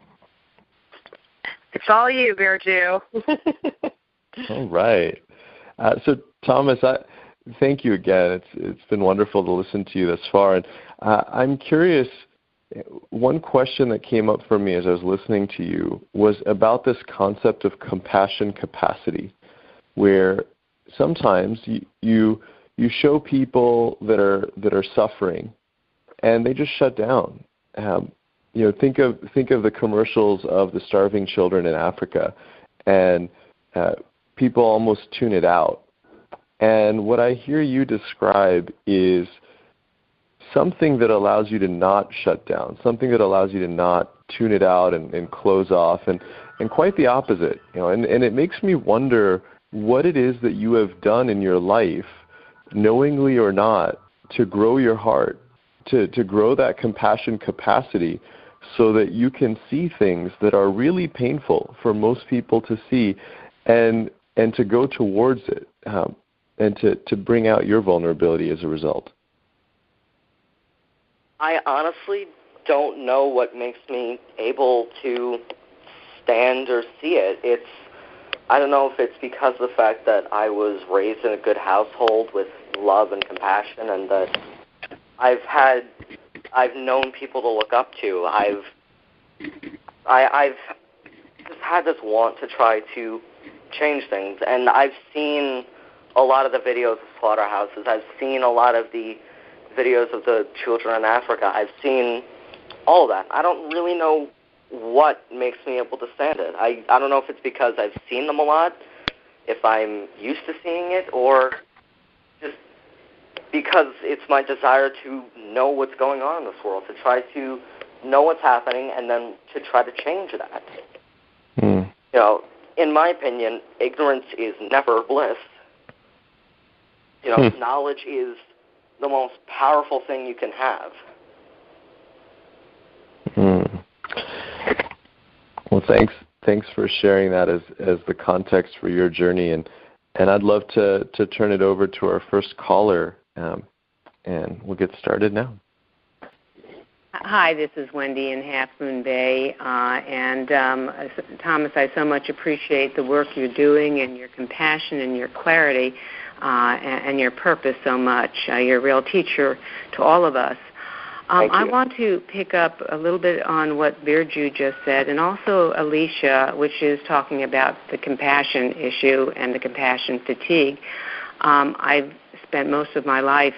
It's all you, Birju. All right. So, Thomas, thank you again. It's been wonderful to listen to you thus far. And I'm curious, one question that came up for me as I was listening to you was about this concept of compassion capacity, where sometimes you show people that are suffering, and they just shut down. Think of the commercials of the starving children in Africa, and people almost tune it out. And what I hear you describe is something that allows you to not shut down, something that allows you to not tune it out and close off, and quite the opposite. And it makes me wonder what it is that you have done in your life, knowingly or not, to grow your heart, to grow that compassion capacity, so that you can see things that are really painful for most people to see, and to go towards it, and to bring out your vulnerability as a result. I honestly don't know what makes me able to stand or see it. I don't know if it's because of the fact that I was raised in a good household with love and compassion, and that I've known people to look up to. I've just had this want to try to change things, and I've seen a lot of the videos of slaughterhouses. I've seen a lot of the videos of the children in Africa. I've seen all of that. I don't really know what makes me able to stand it. I don't know if it's because I've seen them a lot, if I'm used to seeing it, or just because it's my desire to know what's going on in this world, to try to know what's happening and then to try to change that. In my opinion, ignorance is never bliss. Knowledge is the most powerful thing you can have. Well, thanks for sharing that as the context for your journey, and I'd love to turn it over to our first caller, and we'll get started now. Hi, this is Wendy in Half Moon Bay, and Thomas, I so much appreciate the work you're doing and your compassion and your clarity and your purpose so much. You're a real teacher to all of us. I want to pick up a little bit on what Birju just said, and also Alicia, which is talking about the compassion issue and the compassion fatigue. I've spent most of my life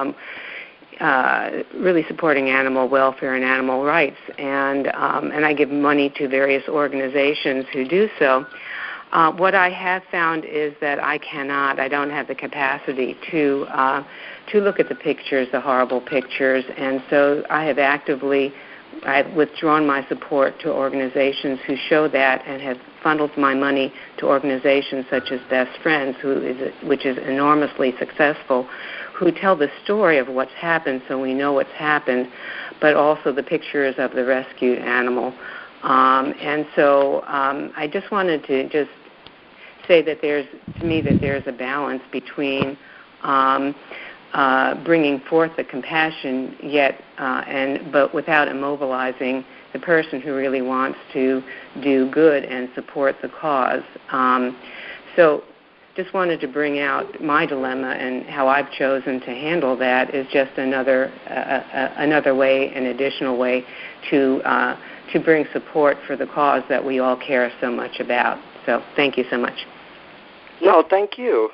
really supporting animal welfare and animal rights, and I give money to various organizations who do so. What I have found is that I don't have the capacity to look at the pictures, the horrible pictures, and so I've withdrawn my support to organizations who show that, and have funneled my money to organizations such as Best Friends, which is enormously successful, who tell the story of what's happened so we know what's happened, but also the pictures of the rescued animal. And so I just wanted to just say that there's a balance between bringing forth the compassion, but without immobilizing the person who really wants to do good and support the cause. So just wanted to bring out my dilemma, and how I've chosen to handle that is just another way, an additional way to bring support for the cause that we all care so much about. So thank you so much. No, thank you.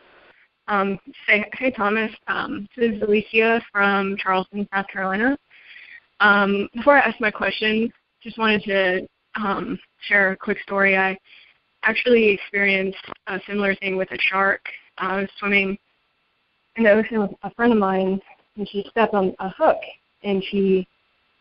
Hey, Thomas. This is Alicia from Charleston, South Carolina. Before I ask my question, just wanted to share a quick story. I actually experienced a similar thing with a shark. I was swimming in the ocean with a friend of mine, and she stepped on a hook, and she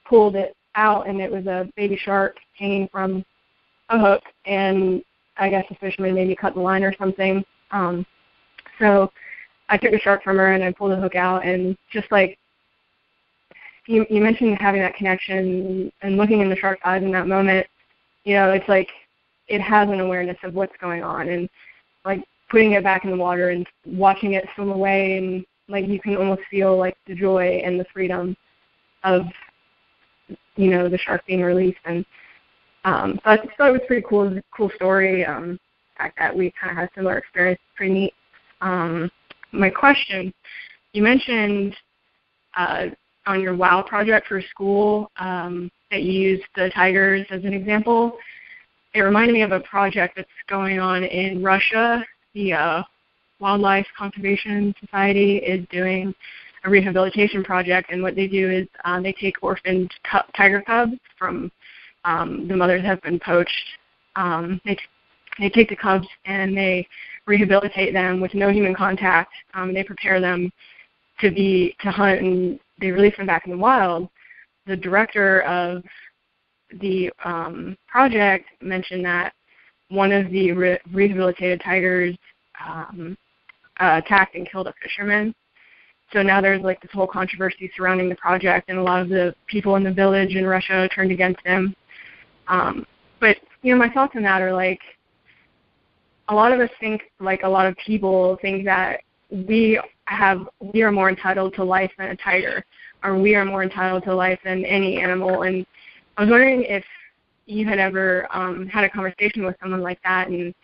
pulled it out, and it was a baby shark hanging from a hook, and I guess the fisherman maybe cut the line or something. So I took the shark from her, and I pulled the hook out, and just like you mentioned having that connection and looking in the shark's eyes in that moment, it's like it has an awareness of what's going on, and like putting it back in the water and watching it swim away, and like you can almost feel like the joy and the freedom of the shark being released. And so I just thought it was a pretty cool story. The fact that we kind of had a similar experience, pretty neat. My question, you mentioned on your WOW project for school that you used the tigers as an example. It reminded me of a project that's going on in Russia. The Wildlife Conservation Society is doing a rehabilitation project, and what they do is they take orphaned tiger cubs from the mothers have been poached. They take the cubs and they rehabilitate them with no human contact. They prepare them to hunt, and they release them back in the wild. The director of the project mentioned that one of the rehabilitated tigers attacked and killed a fisherman. So now there's like this whole controversy surrounding the project, and a lot of the people in the village in Russia turned against him. But my thoughts on that are like, a lot of us think, like a lot of people think that we are more entitled to life than a tiger, or we are more entitled to life than any animal. And I was wondering if you had ever had a conversation with someone like that, and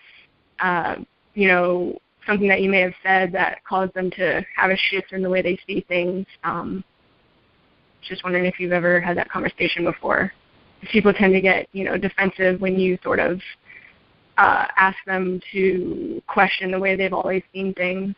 something that you may have said that caused them to have a shift in the way they see things. Just wondering if you've ever had that conversation before. People tend to get, defensive when you sort of ask them to question the way they've always seen things.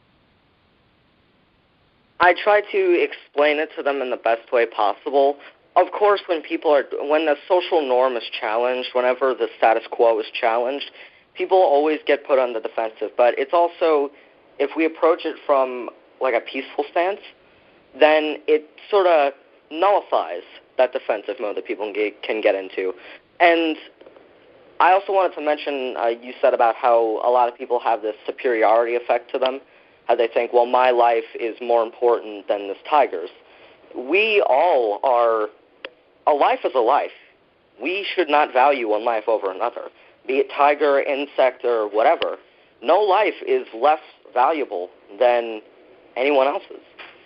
I try to explain it to them in the best way possible. Of course, when the social norm is challenged, whenever the status quo is challenged, people always get put on the defensive. But it's also, if we approach it from like a peaceful stance, then it sort of nullifies that defensive mode that people can get into. And I also wanted to mention, you said about how a lot of people have this superiority effect to them, how they think, well, my life is more important than this tiger's. We all are, a life is a life. We should not value one life over another, be it tiger, insect, or whatever. No life is less valuable than anyone else's.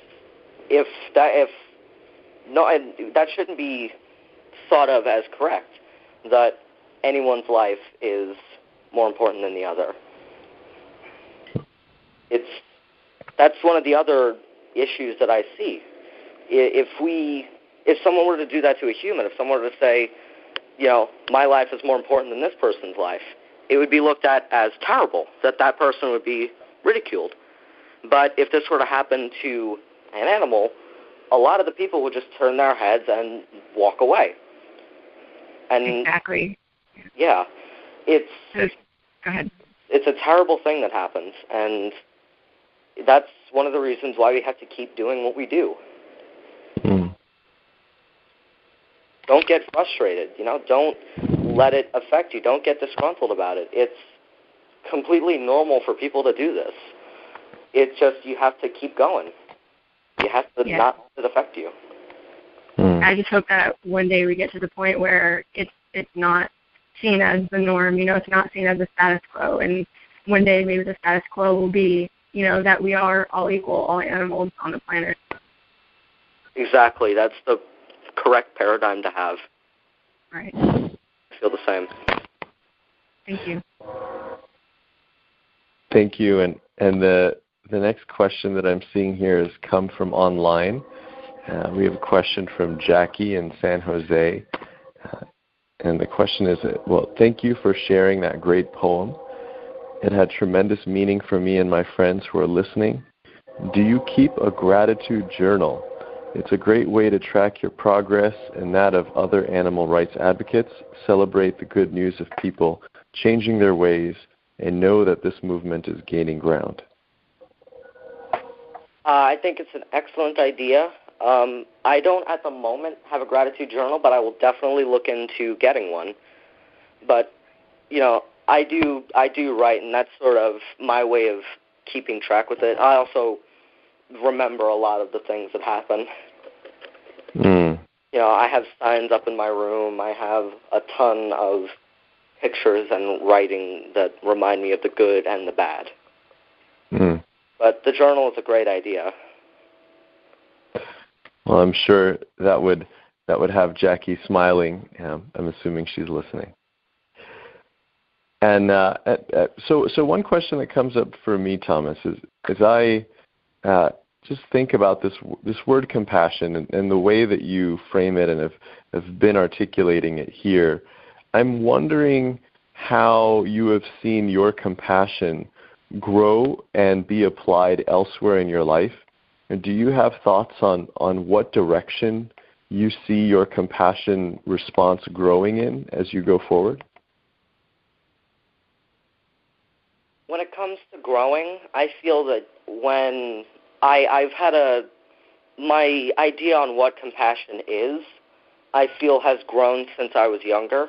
That shouldn't be thought of as correct, that anyone's life is more important than the other. That's one of the other issues that I see. If someone were to do that to a human, if someone were to say, my life is more important than this person's life, it would be looked at as terrible, that person would be ridiculed. But if this were to happen to an animal, a lot of the people would just turn their heads and walk away. And exactly. Yeah. Go ahead. It's a terrible thing that happens, and that's one of the reasons why we have to keep doing what we do. Don't get frustrated, don't let it affect you. Don't get disgruntled about it. It's completely normal for people to do this. It's just you have to keep going. You have to not let it affect you. I just hope that one day we get to the point where it's not seen as the norm, it's not seen as the status quo, and one day maybe the status quo will be, that we are all equal, all animals on the planet. Exactly. That's the correct paradigm to have. Right. I feel the same. Thank you. Thank you. And the next question that I'm seeing here has come from online. We have a question from Jackie in San Jose. And the question is, thank you for sharing that great poem. It had tremendous meaning for me and my friends who are listening. Do you keep a gratitude journal? It's a great way to track your progress and that of other animal rights advocates, celebrate the good news of people changing their ways, and know that this movement is gaining ground. I think it's an excellent idea. I don't at the moment have a gratitude journal, but I will definitely look into getting one. But, I do write, and that's sort of my way of keeping track with it. I also remember a lot of the things that happen. I have signs up in my room. I have a ton of pictures and writing that remind me of the good and the bad. But the journal is a great idea. Well, I'm sure that would have Jackie smiling. I'm assuming she's listening. And so one question that comes up for me, Thomas, is I just think about this word compassion and the way that you frame it and have been articulating it here. I'm wondering how you have seen your compassion grow and be applied elsewhere in your life. And do you have thoughts on what direction you see your compassion response growing in as you go forward? When it comes to growing, I feel that when I've had my idea on what compassion is, I feel has grown since I was younger.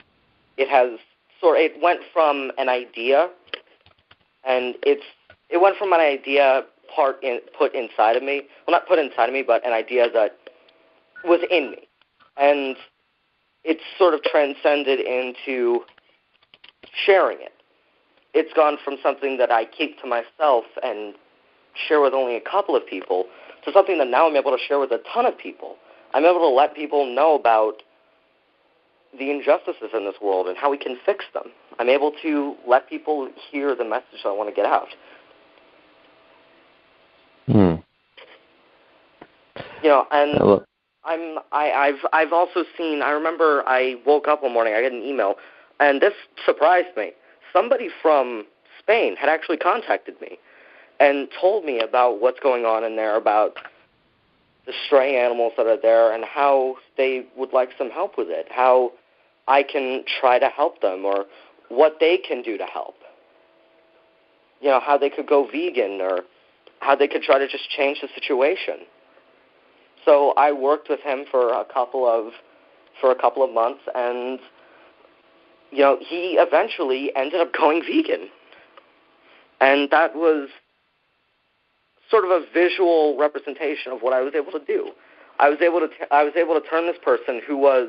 It went from an idea, and it went from an idea put inside of me. Well, not put inside of me, but an idea that was in me, and it's sort of transcended into sharing it. It's gone from something that I keep to myself and share with only a couple of people to something that now I'm able to share with a ton of people. I'm able to let people know about the injustices in this world and how we can fix them. I'm able to let people hear the message I want to get out. And I've also seen. I remember I woke up one morning. I got an email, and this surprised me. Somebody from Spain had actually contacted me and told me about what's going on in there, about the stray animals that are there, and how they would like some help with it, how I can try to help them, or what they can do to help. How they could go vegan, or how they could try to just change the situation. So I worked with him for a couple of months, and he eventually ended up going vegan. And that was sort of a visual representation of what I was able to do. I was able to turn this person who was,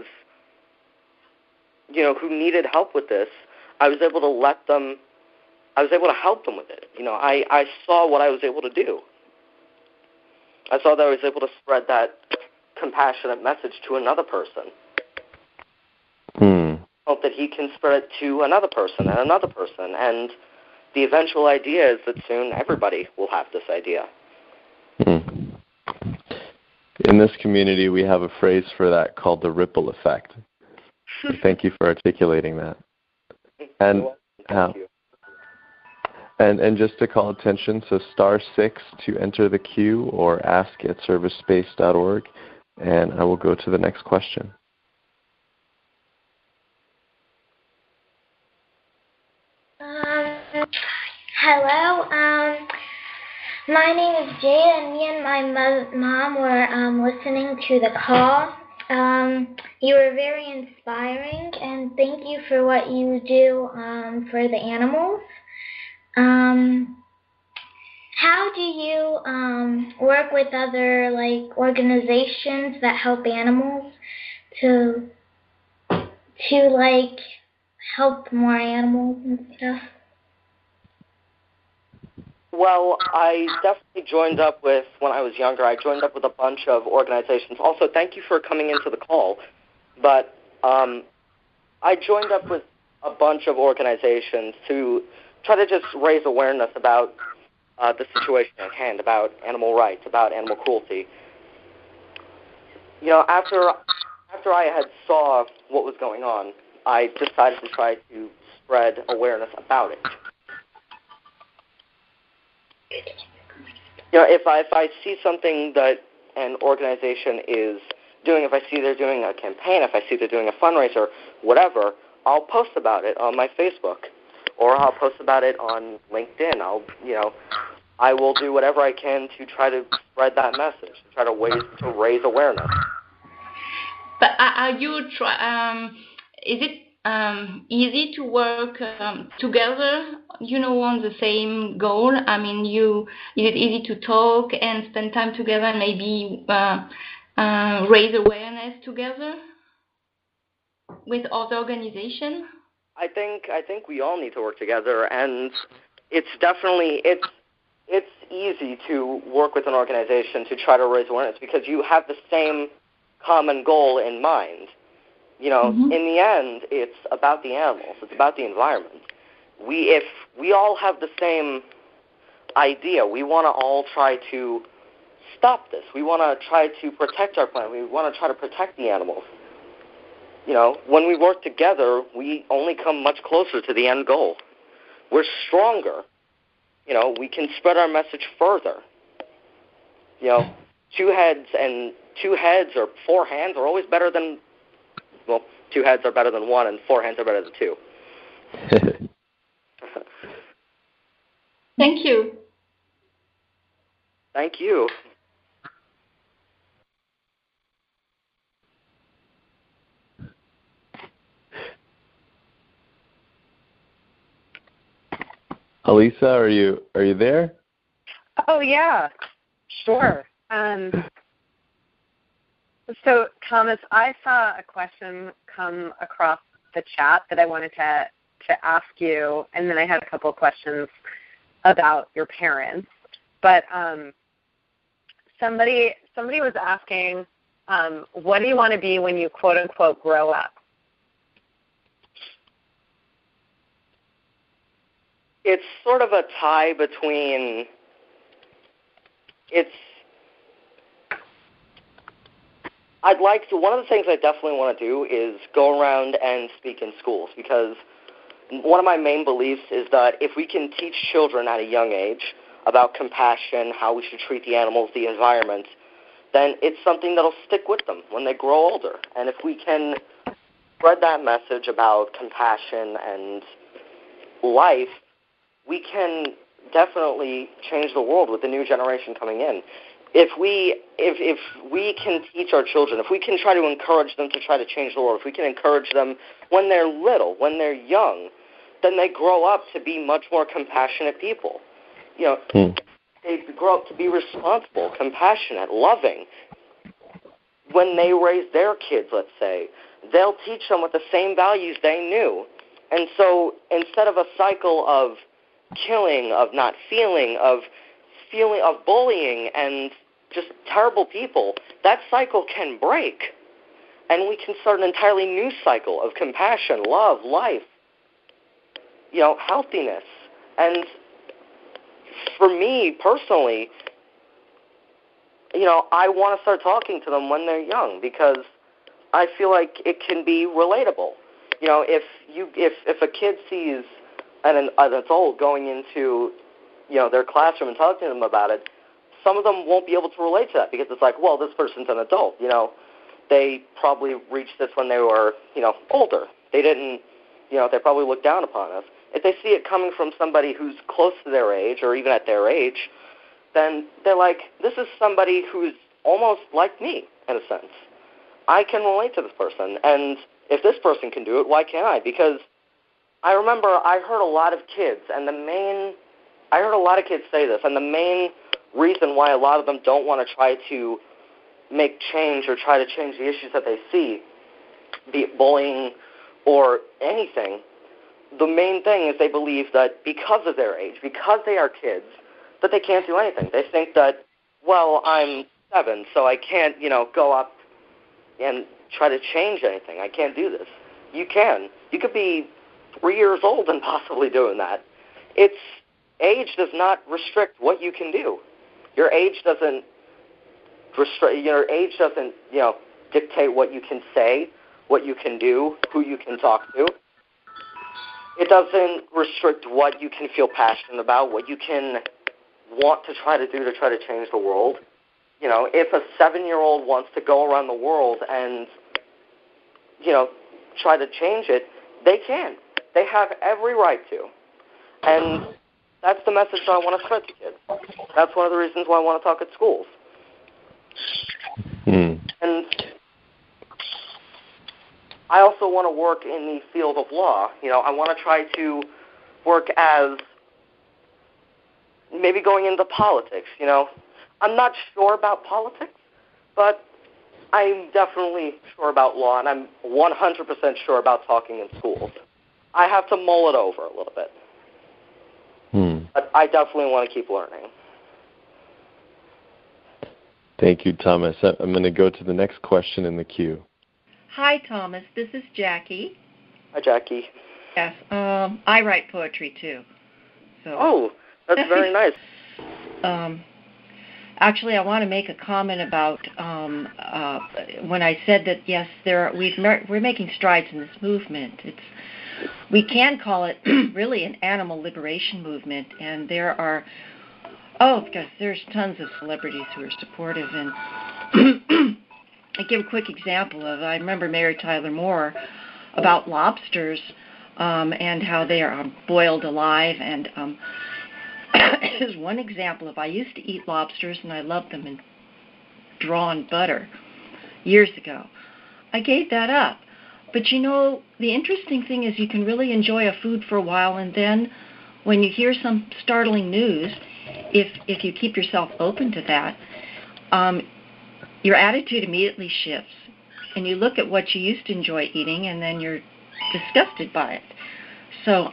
who needed help with this. I was able to help them with it. I saw what I was able to do. I saw that I was able to spread that compassionate message to another person. Hope that he can spread it to another person and another person. And the eventual idea is that soon everybody will have this idea. In this community, we have a phrase for that called the ripple effect. Thank you for articulating that. And and just to call attention, so *6 to enter the queue, or ask@servicespace.org, and I will go to the next question. Hello. My name is Jada, and me and my mom were listening to the call. You were very inspiring, and thank you for what you do for the animals. How do you work with other organizations that help animals to help more animals and stuff? Well, I definitely joined up with, when I was younger, I joined up with a bunch of organizations. Also, thank you for coming into the call. But I joined up with a bunch of organizations to try to just raise awareness about the situation at hand, about animal rights, about animal cruelty. After I had saw what was going on, I decided to try to spread awareness about it. If I see something that an organization is doing, if I see they're doing a campaign, if I see they're doing a fundraiser, whatever, I'll post about it on my Facebook, or I'll post about it on LinkedIn. I will do whatever I can to try to spread that message, to try to ways to raise awareness. But are you is it easy to work together, on the same goal? I mean, is it easy to talk and spend time together and maybe raise awareness together with other organizations? I think we all need to work together, and it's definitely it's easy to work with an organization to try to raise awareness because you have the same common goal in mind. In the end, it's about the animals. It's about the environment. If we all have the same idea, we want to all try to stop this. We want to try to protect our planet. We want to try to protect the animals. When we work together, we only come much closer to the end goal. We're stronger. We can spread our message further. Two heads or four hands are always better than, well, 2 heads are better than 1 and 4 hands are better than 2. Thank you. Thank you. Alisa, are you there? Oh yeah, sure. So Thomas, I saw a question come across the chat that I wanted to ask you, and then I had a couple of questions about your parents. But somebody was asking, what do you want to be when you quote unquote grow up? It's sort of a tie between one of the things I definitely want to do is go around and speak in schools, because one of my main beliefs is that if we can teach children at a young age about compassion, how we should treat the animals, the environment, then it's something that'll stick with them when they grow older. And if we can spread that message about compassion and life, we can definitely change the world with the new generation coming in. If we can teach our children, if we can try to encourage them to try to change the world, if we can encourage them when they're little, when they're young, then they grow up to be much more compassionate people. They grow up to be responsible, compassionate, loving. When they raise their kids, let's say, they'll teach them with the same values they knew. And so instead of a cycle of killing, of not feeling, of bullying and just terrible people, that cycle can break. And we can start an entirely new cycle of compassion, love, life, healthiness. And for me personally, I want to start talking to them when they're young, because I feel like it can be relatable. If a kid sees an adult going into their classroom and talking to them about it, some of them won't be able to relate to that, because it's like, well, this person's an adult. They probably reached this when they were older. They didn't, they probably looked down upon us. If they see it coming from somebody who's close to their age or even at their age, then they're like, this is somebody who's almost like me, in a sense. I can relate to this person, and if this person can do it, why can't I? Because I remember I heard a lot of kids, and I heard a lot of kids say this, and the main reason why a lot of them don't want to try to make change or try to change the issues that they see, be it bullying or anything, the main thing is they believe that because of their age, because they are kids, that they can't do anything. They think that, well, I'm 7, so I can't, go up and try to change anything. I can't do this. You can. You could be 3 years old and possibly doing that. Age does not restrict what you can do. Your age doesn't dictate what you can say, what you can do, who you can talk to. It doesn't restrict what you can feel passionate about, what you can want to try to do to try to change the world. If a 7-year-old wants to go around the world and, try to change it, they can. They have every right to. And that's the message that I want to spread to kids. That's one of the reasons why I want to talk at schools. Mm. And I also want to work in the field of law. I want to try to work as maybe going into politics. I'm not sure about politics, but I'm definitely sure about law, and I'm 100% sure about talking in schools. I have to mull it over a little bit. But I definitely want to keep learning. Thank you, Thomas. I'm going to go to the next question in the queue. Hi, Thomas. This is Jackie. Hi, Jackie. Yes, I write poetry too. So. Oh, that's very nice. Actually, I want to make a comment about when I said that yes, we're making strides in this movement. We can call it really an animal liberation movement, and there's tons of celebrities who are supportive. And I give a quick example I remember Mary Tyler Moore about lobsters and how they are boiled alive. And is one example of I used to eat lobsters and I loved them in drawn butter years ago. I gave that up. But the interesting thing is you can really enjoy a food for a while, and then when you hear some startling news, if you keep yourself open to that, your attitude immediately shifts, and you look at what you used to enjoy eating, and then you're disgusted by it. So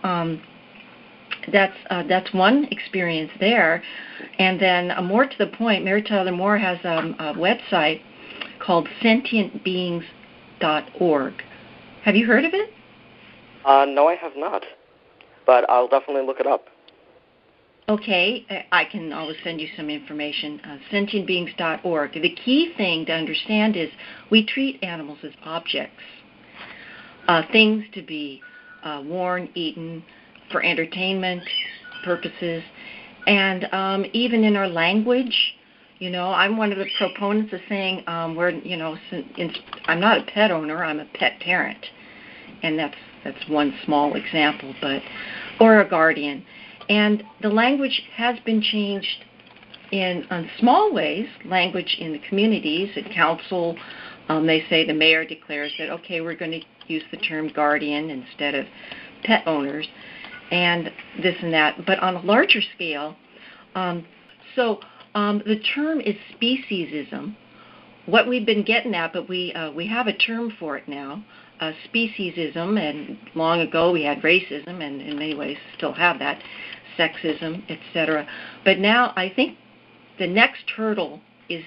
that's one experience there. And then more to the point, Mary Tyler Moore has a website called sentientbeings.org. Have you heard of it? No, I have not, but I'll definitely look it up. Okay, I can always send you some information. Sentientbeings.org. The key thing to understand is we treat animals as objects, things to be worn, eaten, for entertainment purposes, and even in our language. I'm one of the proponents of saying I'm not a pet owner, I'm a pet parent, and that's one small example, or a guardian. And the language has been changed in small ways. Language in the communities, at council, they say the mayor declares that, okay, we're going to use the term guardian instead of pet owners, and this and that. But on a larger scale, the term is speciesism. What we've been getting at, but we have a term for it now, speciesism, and long ago we had racism, and in many ways still have that, sexism, etc. But now I think the next hurdle is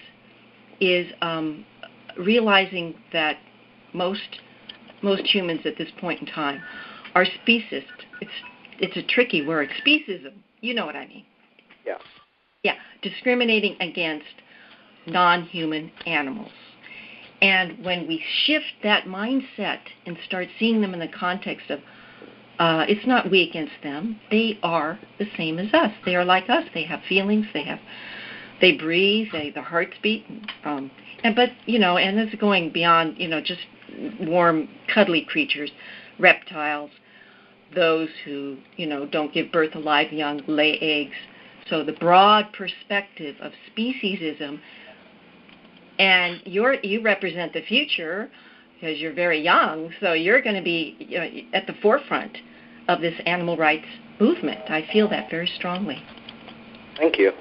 realizing that most humans at this point in time are speciesist. It's a tricky word, speciesism. You know what I mean? Yeah. Yeah, discriminating against non-human animals. And when we shift that mindset and start seeing them in the context of it's not we against them, they are the same as us. They are like us. They have feelings. They breathe. Their hearts beat. And it's going beyond just warm, cuddly creatures, reptiles, those who don't give birth to live young, lay eggs. So the broad perspective of speciesism, and you represent the future because you're very young, so you're going to be at the forefront of this animal rights movement. I feel that very strongly. Thank you.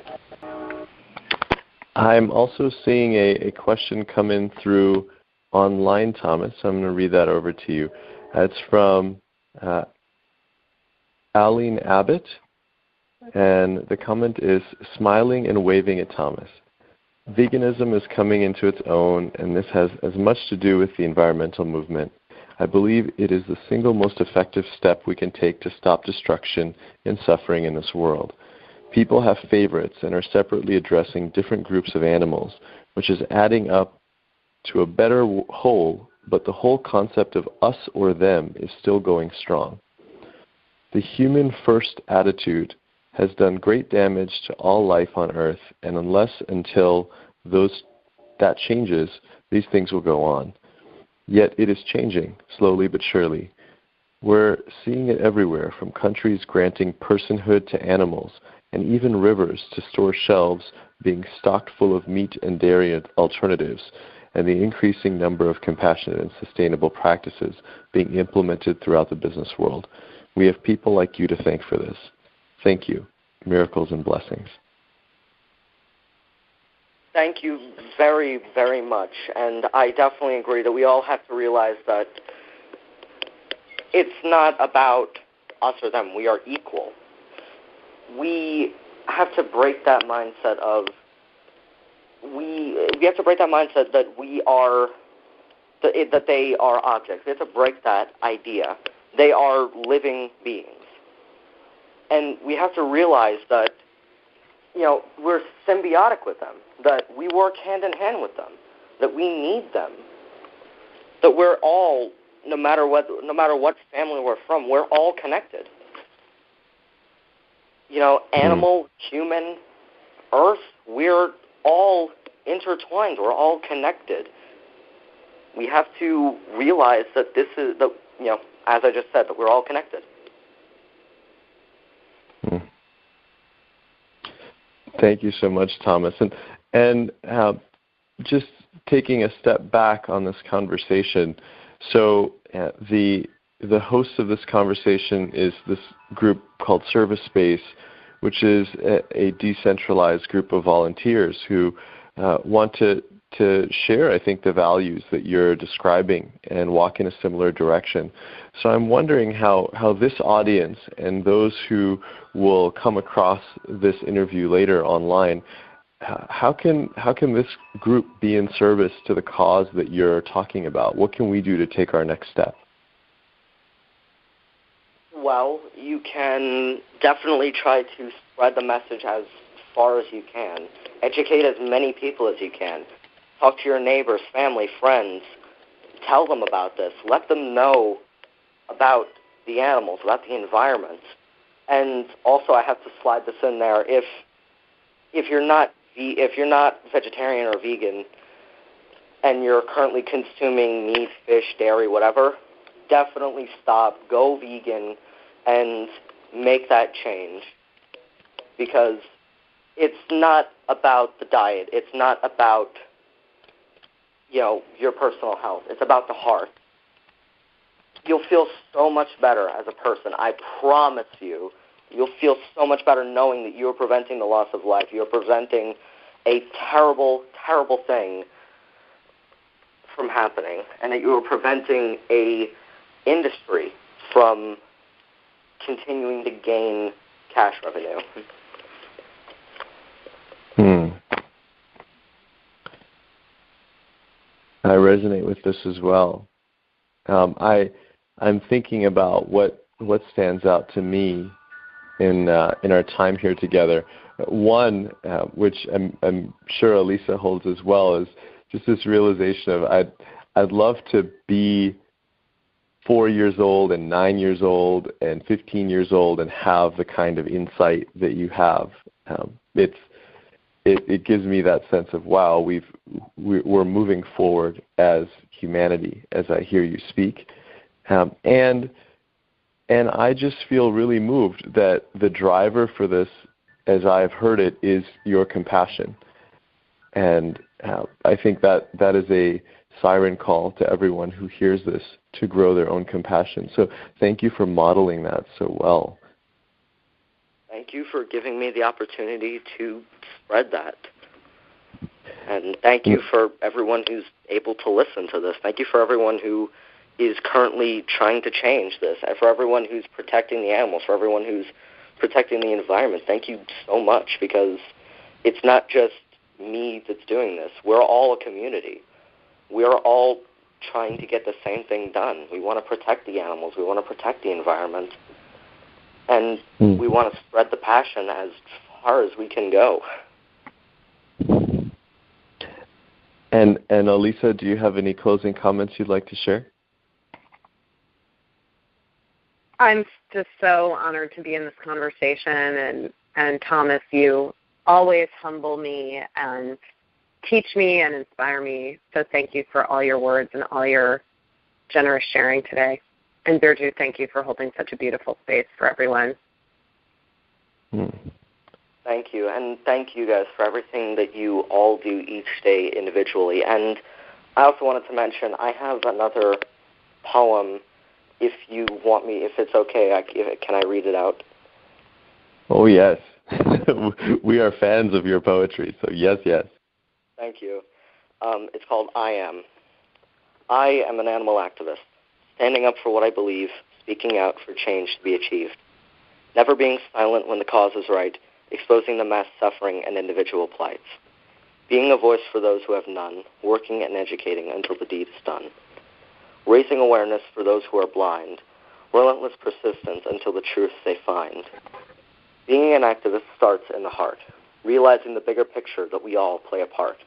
I'm also seeing a question come in through online, Thomas. I'm going to read that over to you. It's from Aline Abbott. And the comment is, smiling and waving at Thomas. Veganism is coming into its own, and this has as much to do with the environmental movement. I believe it is the single most effective step we can take to stop destruction and suffering in this world. People have favorites and are separately addressing different groups of animals, which is adding up to a better whole, but the whole concept of us or them is still going strong. The human-first attitude has done great damage to all life on Earth, and until that changes, these things will go on. Yet it is changing, slowly but surely. We're seeing it everywhere, from countries granting personhood to animals and even rivers to store shelves being stocked full of meat and dairy alternatives, and the increasing number of compassionate and sustainable practices being implemented throughout the business world. We have people like you to thank for this. Thank you. Miracles and blessings. Thank you very, very much. And I definitely agree that we all have to realize that it's not about us or them. We are equal. We have to break that mindset of we have to break that mindset that we are that they are objects. We have to break that idea. They are living beings. And we have to realize that, we're symbiotic with them, that we work hand in hand with them, that we need them, that we're all, no matter what family we're from, we're all connected. Animal, human, earth, we're all intertwined. We're all connected. We have to realize that this is, as I just said, that we're all connected. Thank you so much, Thomas. And just taking a step back on this conversation, so the host of this conversation is this group called Service Space, which is a decentralized group of volunteers who want to share, I think, the values that you're describing and walk in a similar direction. So I'm wondering how this audience and those who will come across this interview later online, how can this group be in service to the cause that you're talking about? What can we do to take our next step? Well, you can definitely try to spread the message as far as you can. Educate as many people as you can. Talk to your neighbors, family, friends. Tell them about this. Let them know about the animals, about the environment. And also, I have to slide this in there. If you're not vegetarian or vegan, and you're currently consuming meat, fish, dairy, whatever, definitely stop. Go vegan, and make that change. Because it's not about the diet. It's not about your personal health. It's about the heart. You'll feel so much better as a person. I promise you. You'll feel so much better knowing that you're preventing the loss of life. You're preventing a terrible, terrible thing from happening, and that you're preventing a industry from continuing to gain cash revenue. I resonate with this as well. I'm thinking about what stands out to me in our time here together. One, which I'm sure Elisa holds as well, is just this realization of I'd love to be 4 years old and 9 years old and 15 years old and have the kind of insight that you have. It gives me that sense of, wow, we're moving forward as humanity as I hear you speak. And I just feel really moved that the driver for this, as I've heard it, is your compassion. And I think that is a siren call to everyone who hears this to grow their own compassion. So thank you for modeling that so well. Thank you for giving me the opportunity to spread that. And thank you for everyone who's able to listen to this. Thank you for everyone who is currently trying to change this, and for everyone who's protecting the animals, for everyone who's protecting the environment. Thank you so much, because it's not just me that's doing this. We're all a community. We're all trying to get the same thing done. We want to protect the animals. We want to protect the environment. And we want to spread the passion as far as we can go. And Elisa, do you have any closing comments you'd like to share? I'm just so honored to be in this conversation. And Thomas, you always humble me and teach me and inspire me. So thank you for all your words and all your generous sharing today. And Birju, thank you for holding such a beautiful space for everyone. thank you. And thank you guys for everything that you all do each day individually. And I also wanted to mention I have another poem. If you want me, if it's okay, can I read it out? Oh, yes. We are fans of your poetry, so yes. Thank you. It's called I Am. I am an animal activist, standing up for what I believe, speaking out for change to be achieved. Never being silent when the cause is right, exposing the mass suffering and individual plights. Being a voice for those who have none, working and educating until the deed is done. Raising awareness for those who are blind, relentless persistence until the truth they find. Being an activist starts in the heart, realizing the bigger picture that we all play a part.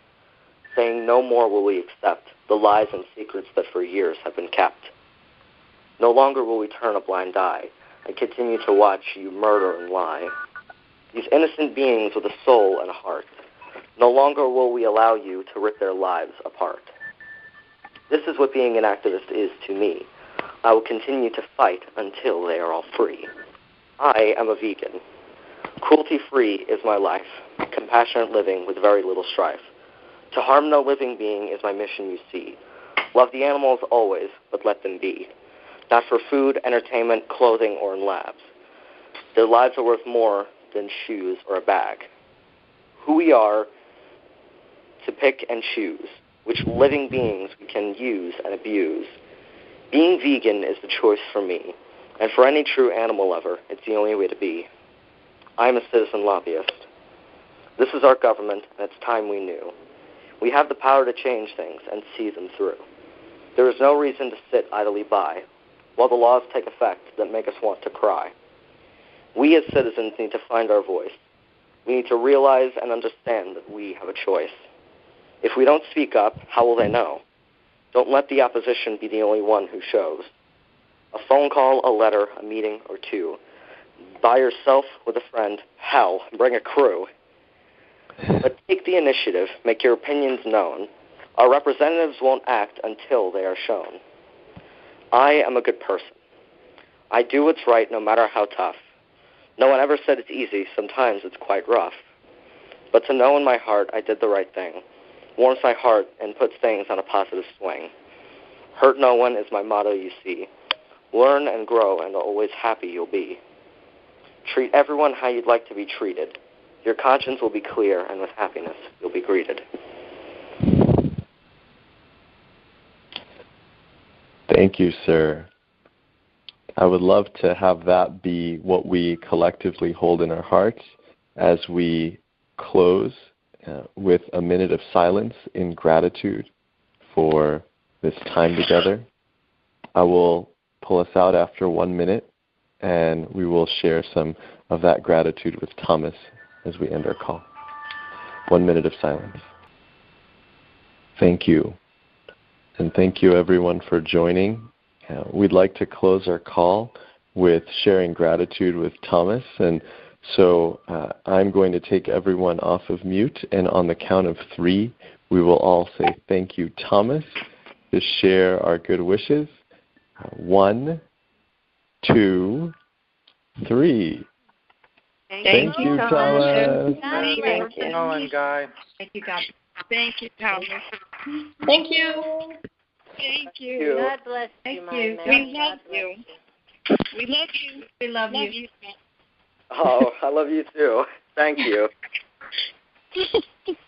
Saying no more will we accept the lies and secrets that for years have been kept. No longer will we turn a blind eye and continue to watch you murder and lie. These innocent beings with a soul and a heart, no longer will we allow you to rip their lives apart. This is what being an activist is to me. I will continue to fight until they are all free. I am a vegan. Cruelty-free is my life, compassionate living with very little strife. To harm no living being is my mission, you see. Love the animals always, but let them be. Not for food, entertainment, clothing, or in labs. Their lives are worth more than shoes or a bag. Who we are to pick and choose, which living beings we can use and abuse. Being vegan is the choice for me, and for any true animal lover, it's the only way to be. I am a citizen lobbyist. This is our government, and it's time we knew. We have the power to change things and see them through. There is no reason to sit idly by while the laws take effect that make us want to cry. We as citizens need to find our voice. We need to realize and understand that we have a choice. If we don't speak up, how will they know? Don't let the opposition be the only one who shows. A phone call, a letter, a meeting, or two. By yourself, with a friend, hell, bring a crew. But take the initiative, make your opinions known. Our representatives won't act until they are shown. I am a good person. I do what's right no matter how tough. No one ever said it's easy, sometimes it's quite rough. But to know in my heart I did the right thing warms my heart and puts things on a positive swing. Hurt no one is my motto, you see. Learn and grow and always happy you'll be. Treat everyone how you'd like to be treated. Your conscience will be clear, and with happiness you'll be greeted. Thank you, sir. I would love to have that be what we collectively hold in our hearts as we close with a minute of silence in gratitude for this time together. I will pull us out after 1 minute, and we will share some of that gratitude with Thomas as we end our call. 1 minute of silence. Thank you. And thank you, everyone, for joining. We'd like to close our call with sharing gratitude with Thomas. And so I'm going to take everyone off of mute. And on the count of 3, we will all say thank you, Thomas, to share our good wishes. 1, 2, 3. Thank you, Thomas. Thank you, guys. Thank you, God. Thank you, Thomas. Thank you. Thank you. God bless you, Thank my you. man. We love you. We love you. We love you. Oh, I love you too. Thank you.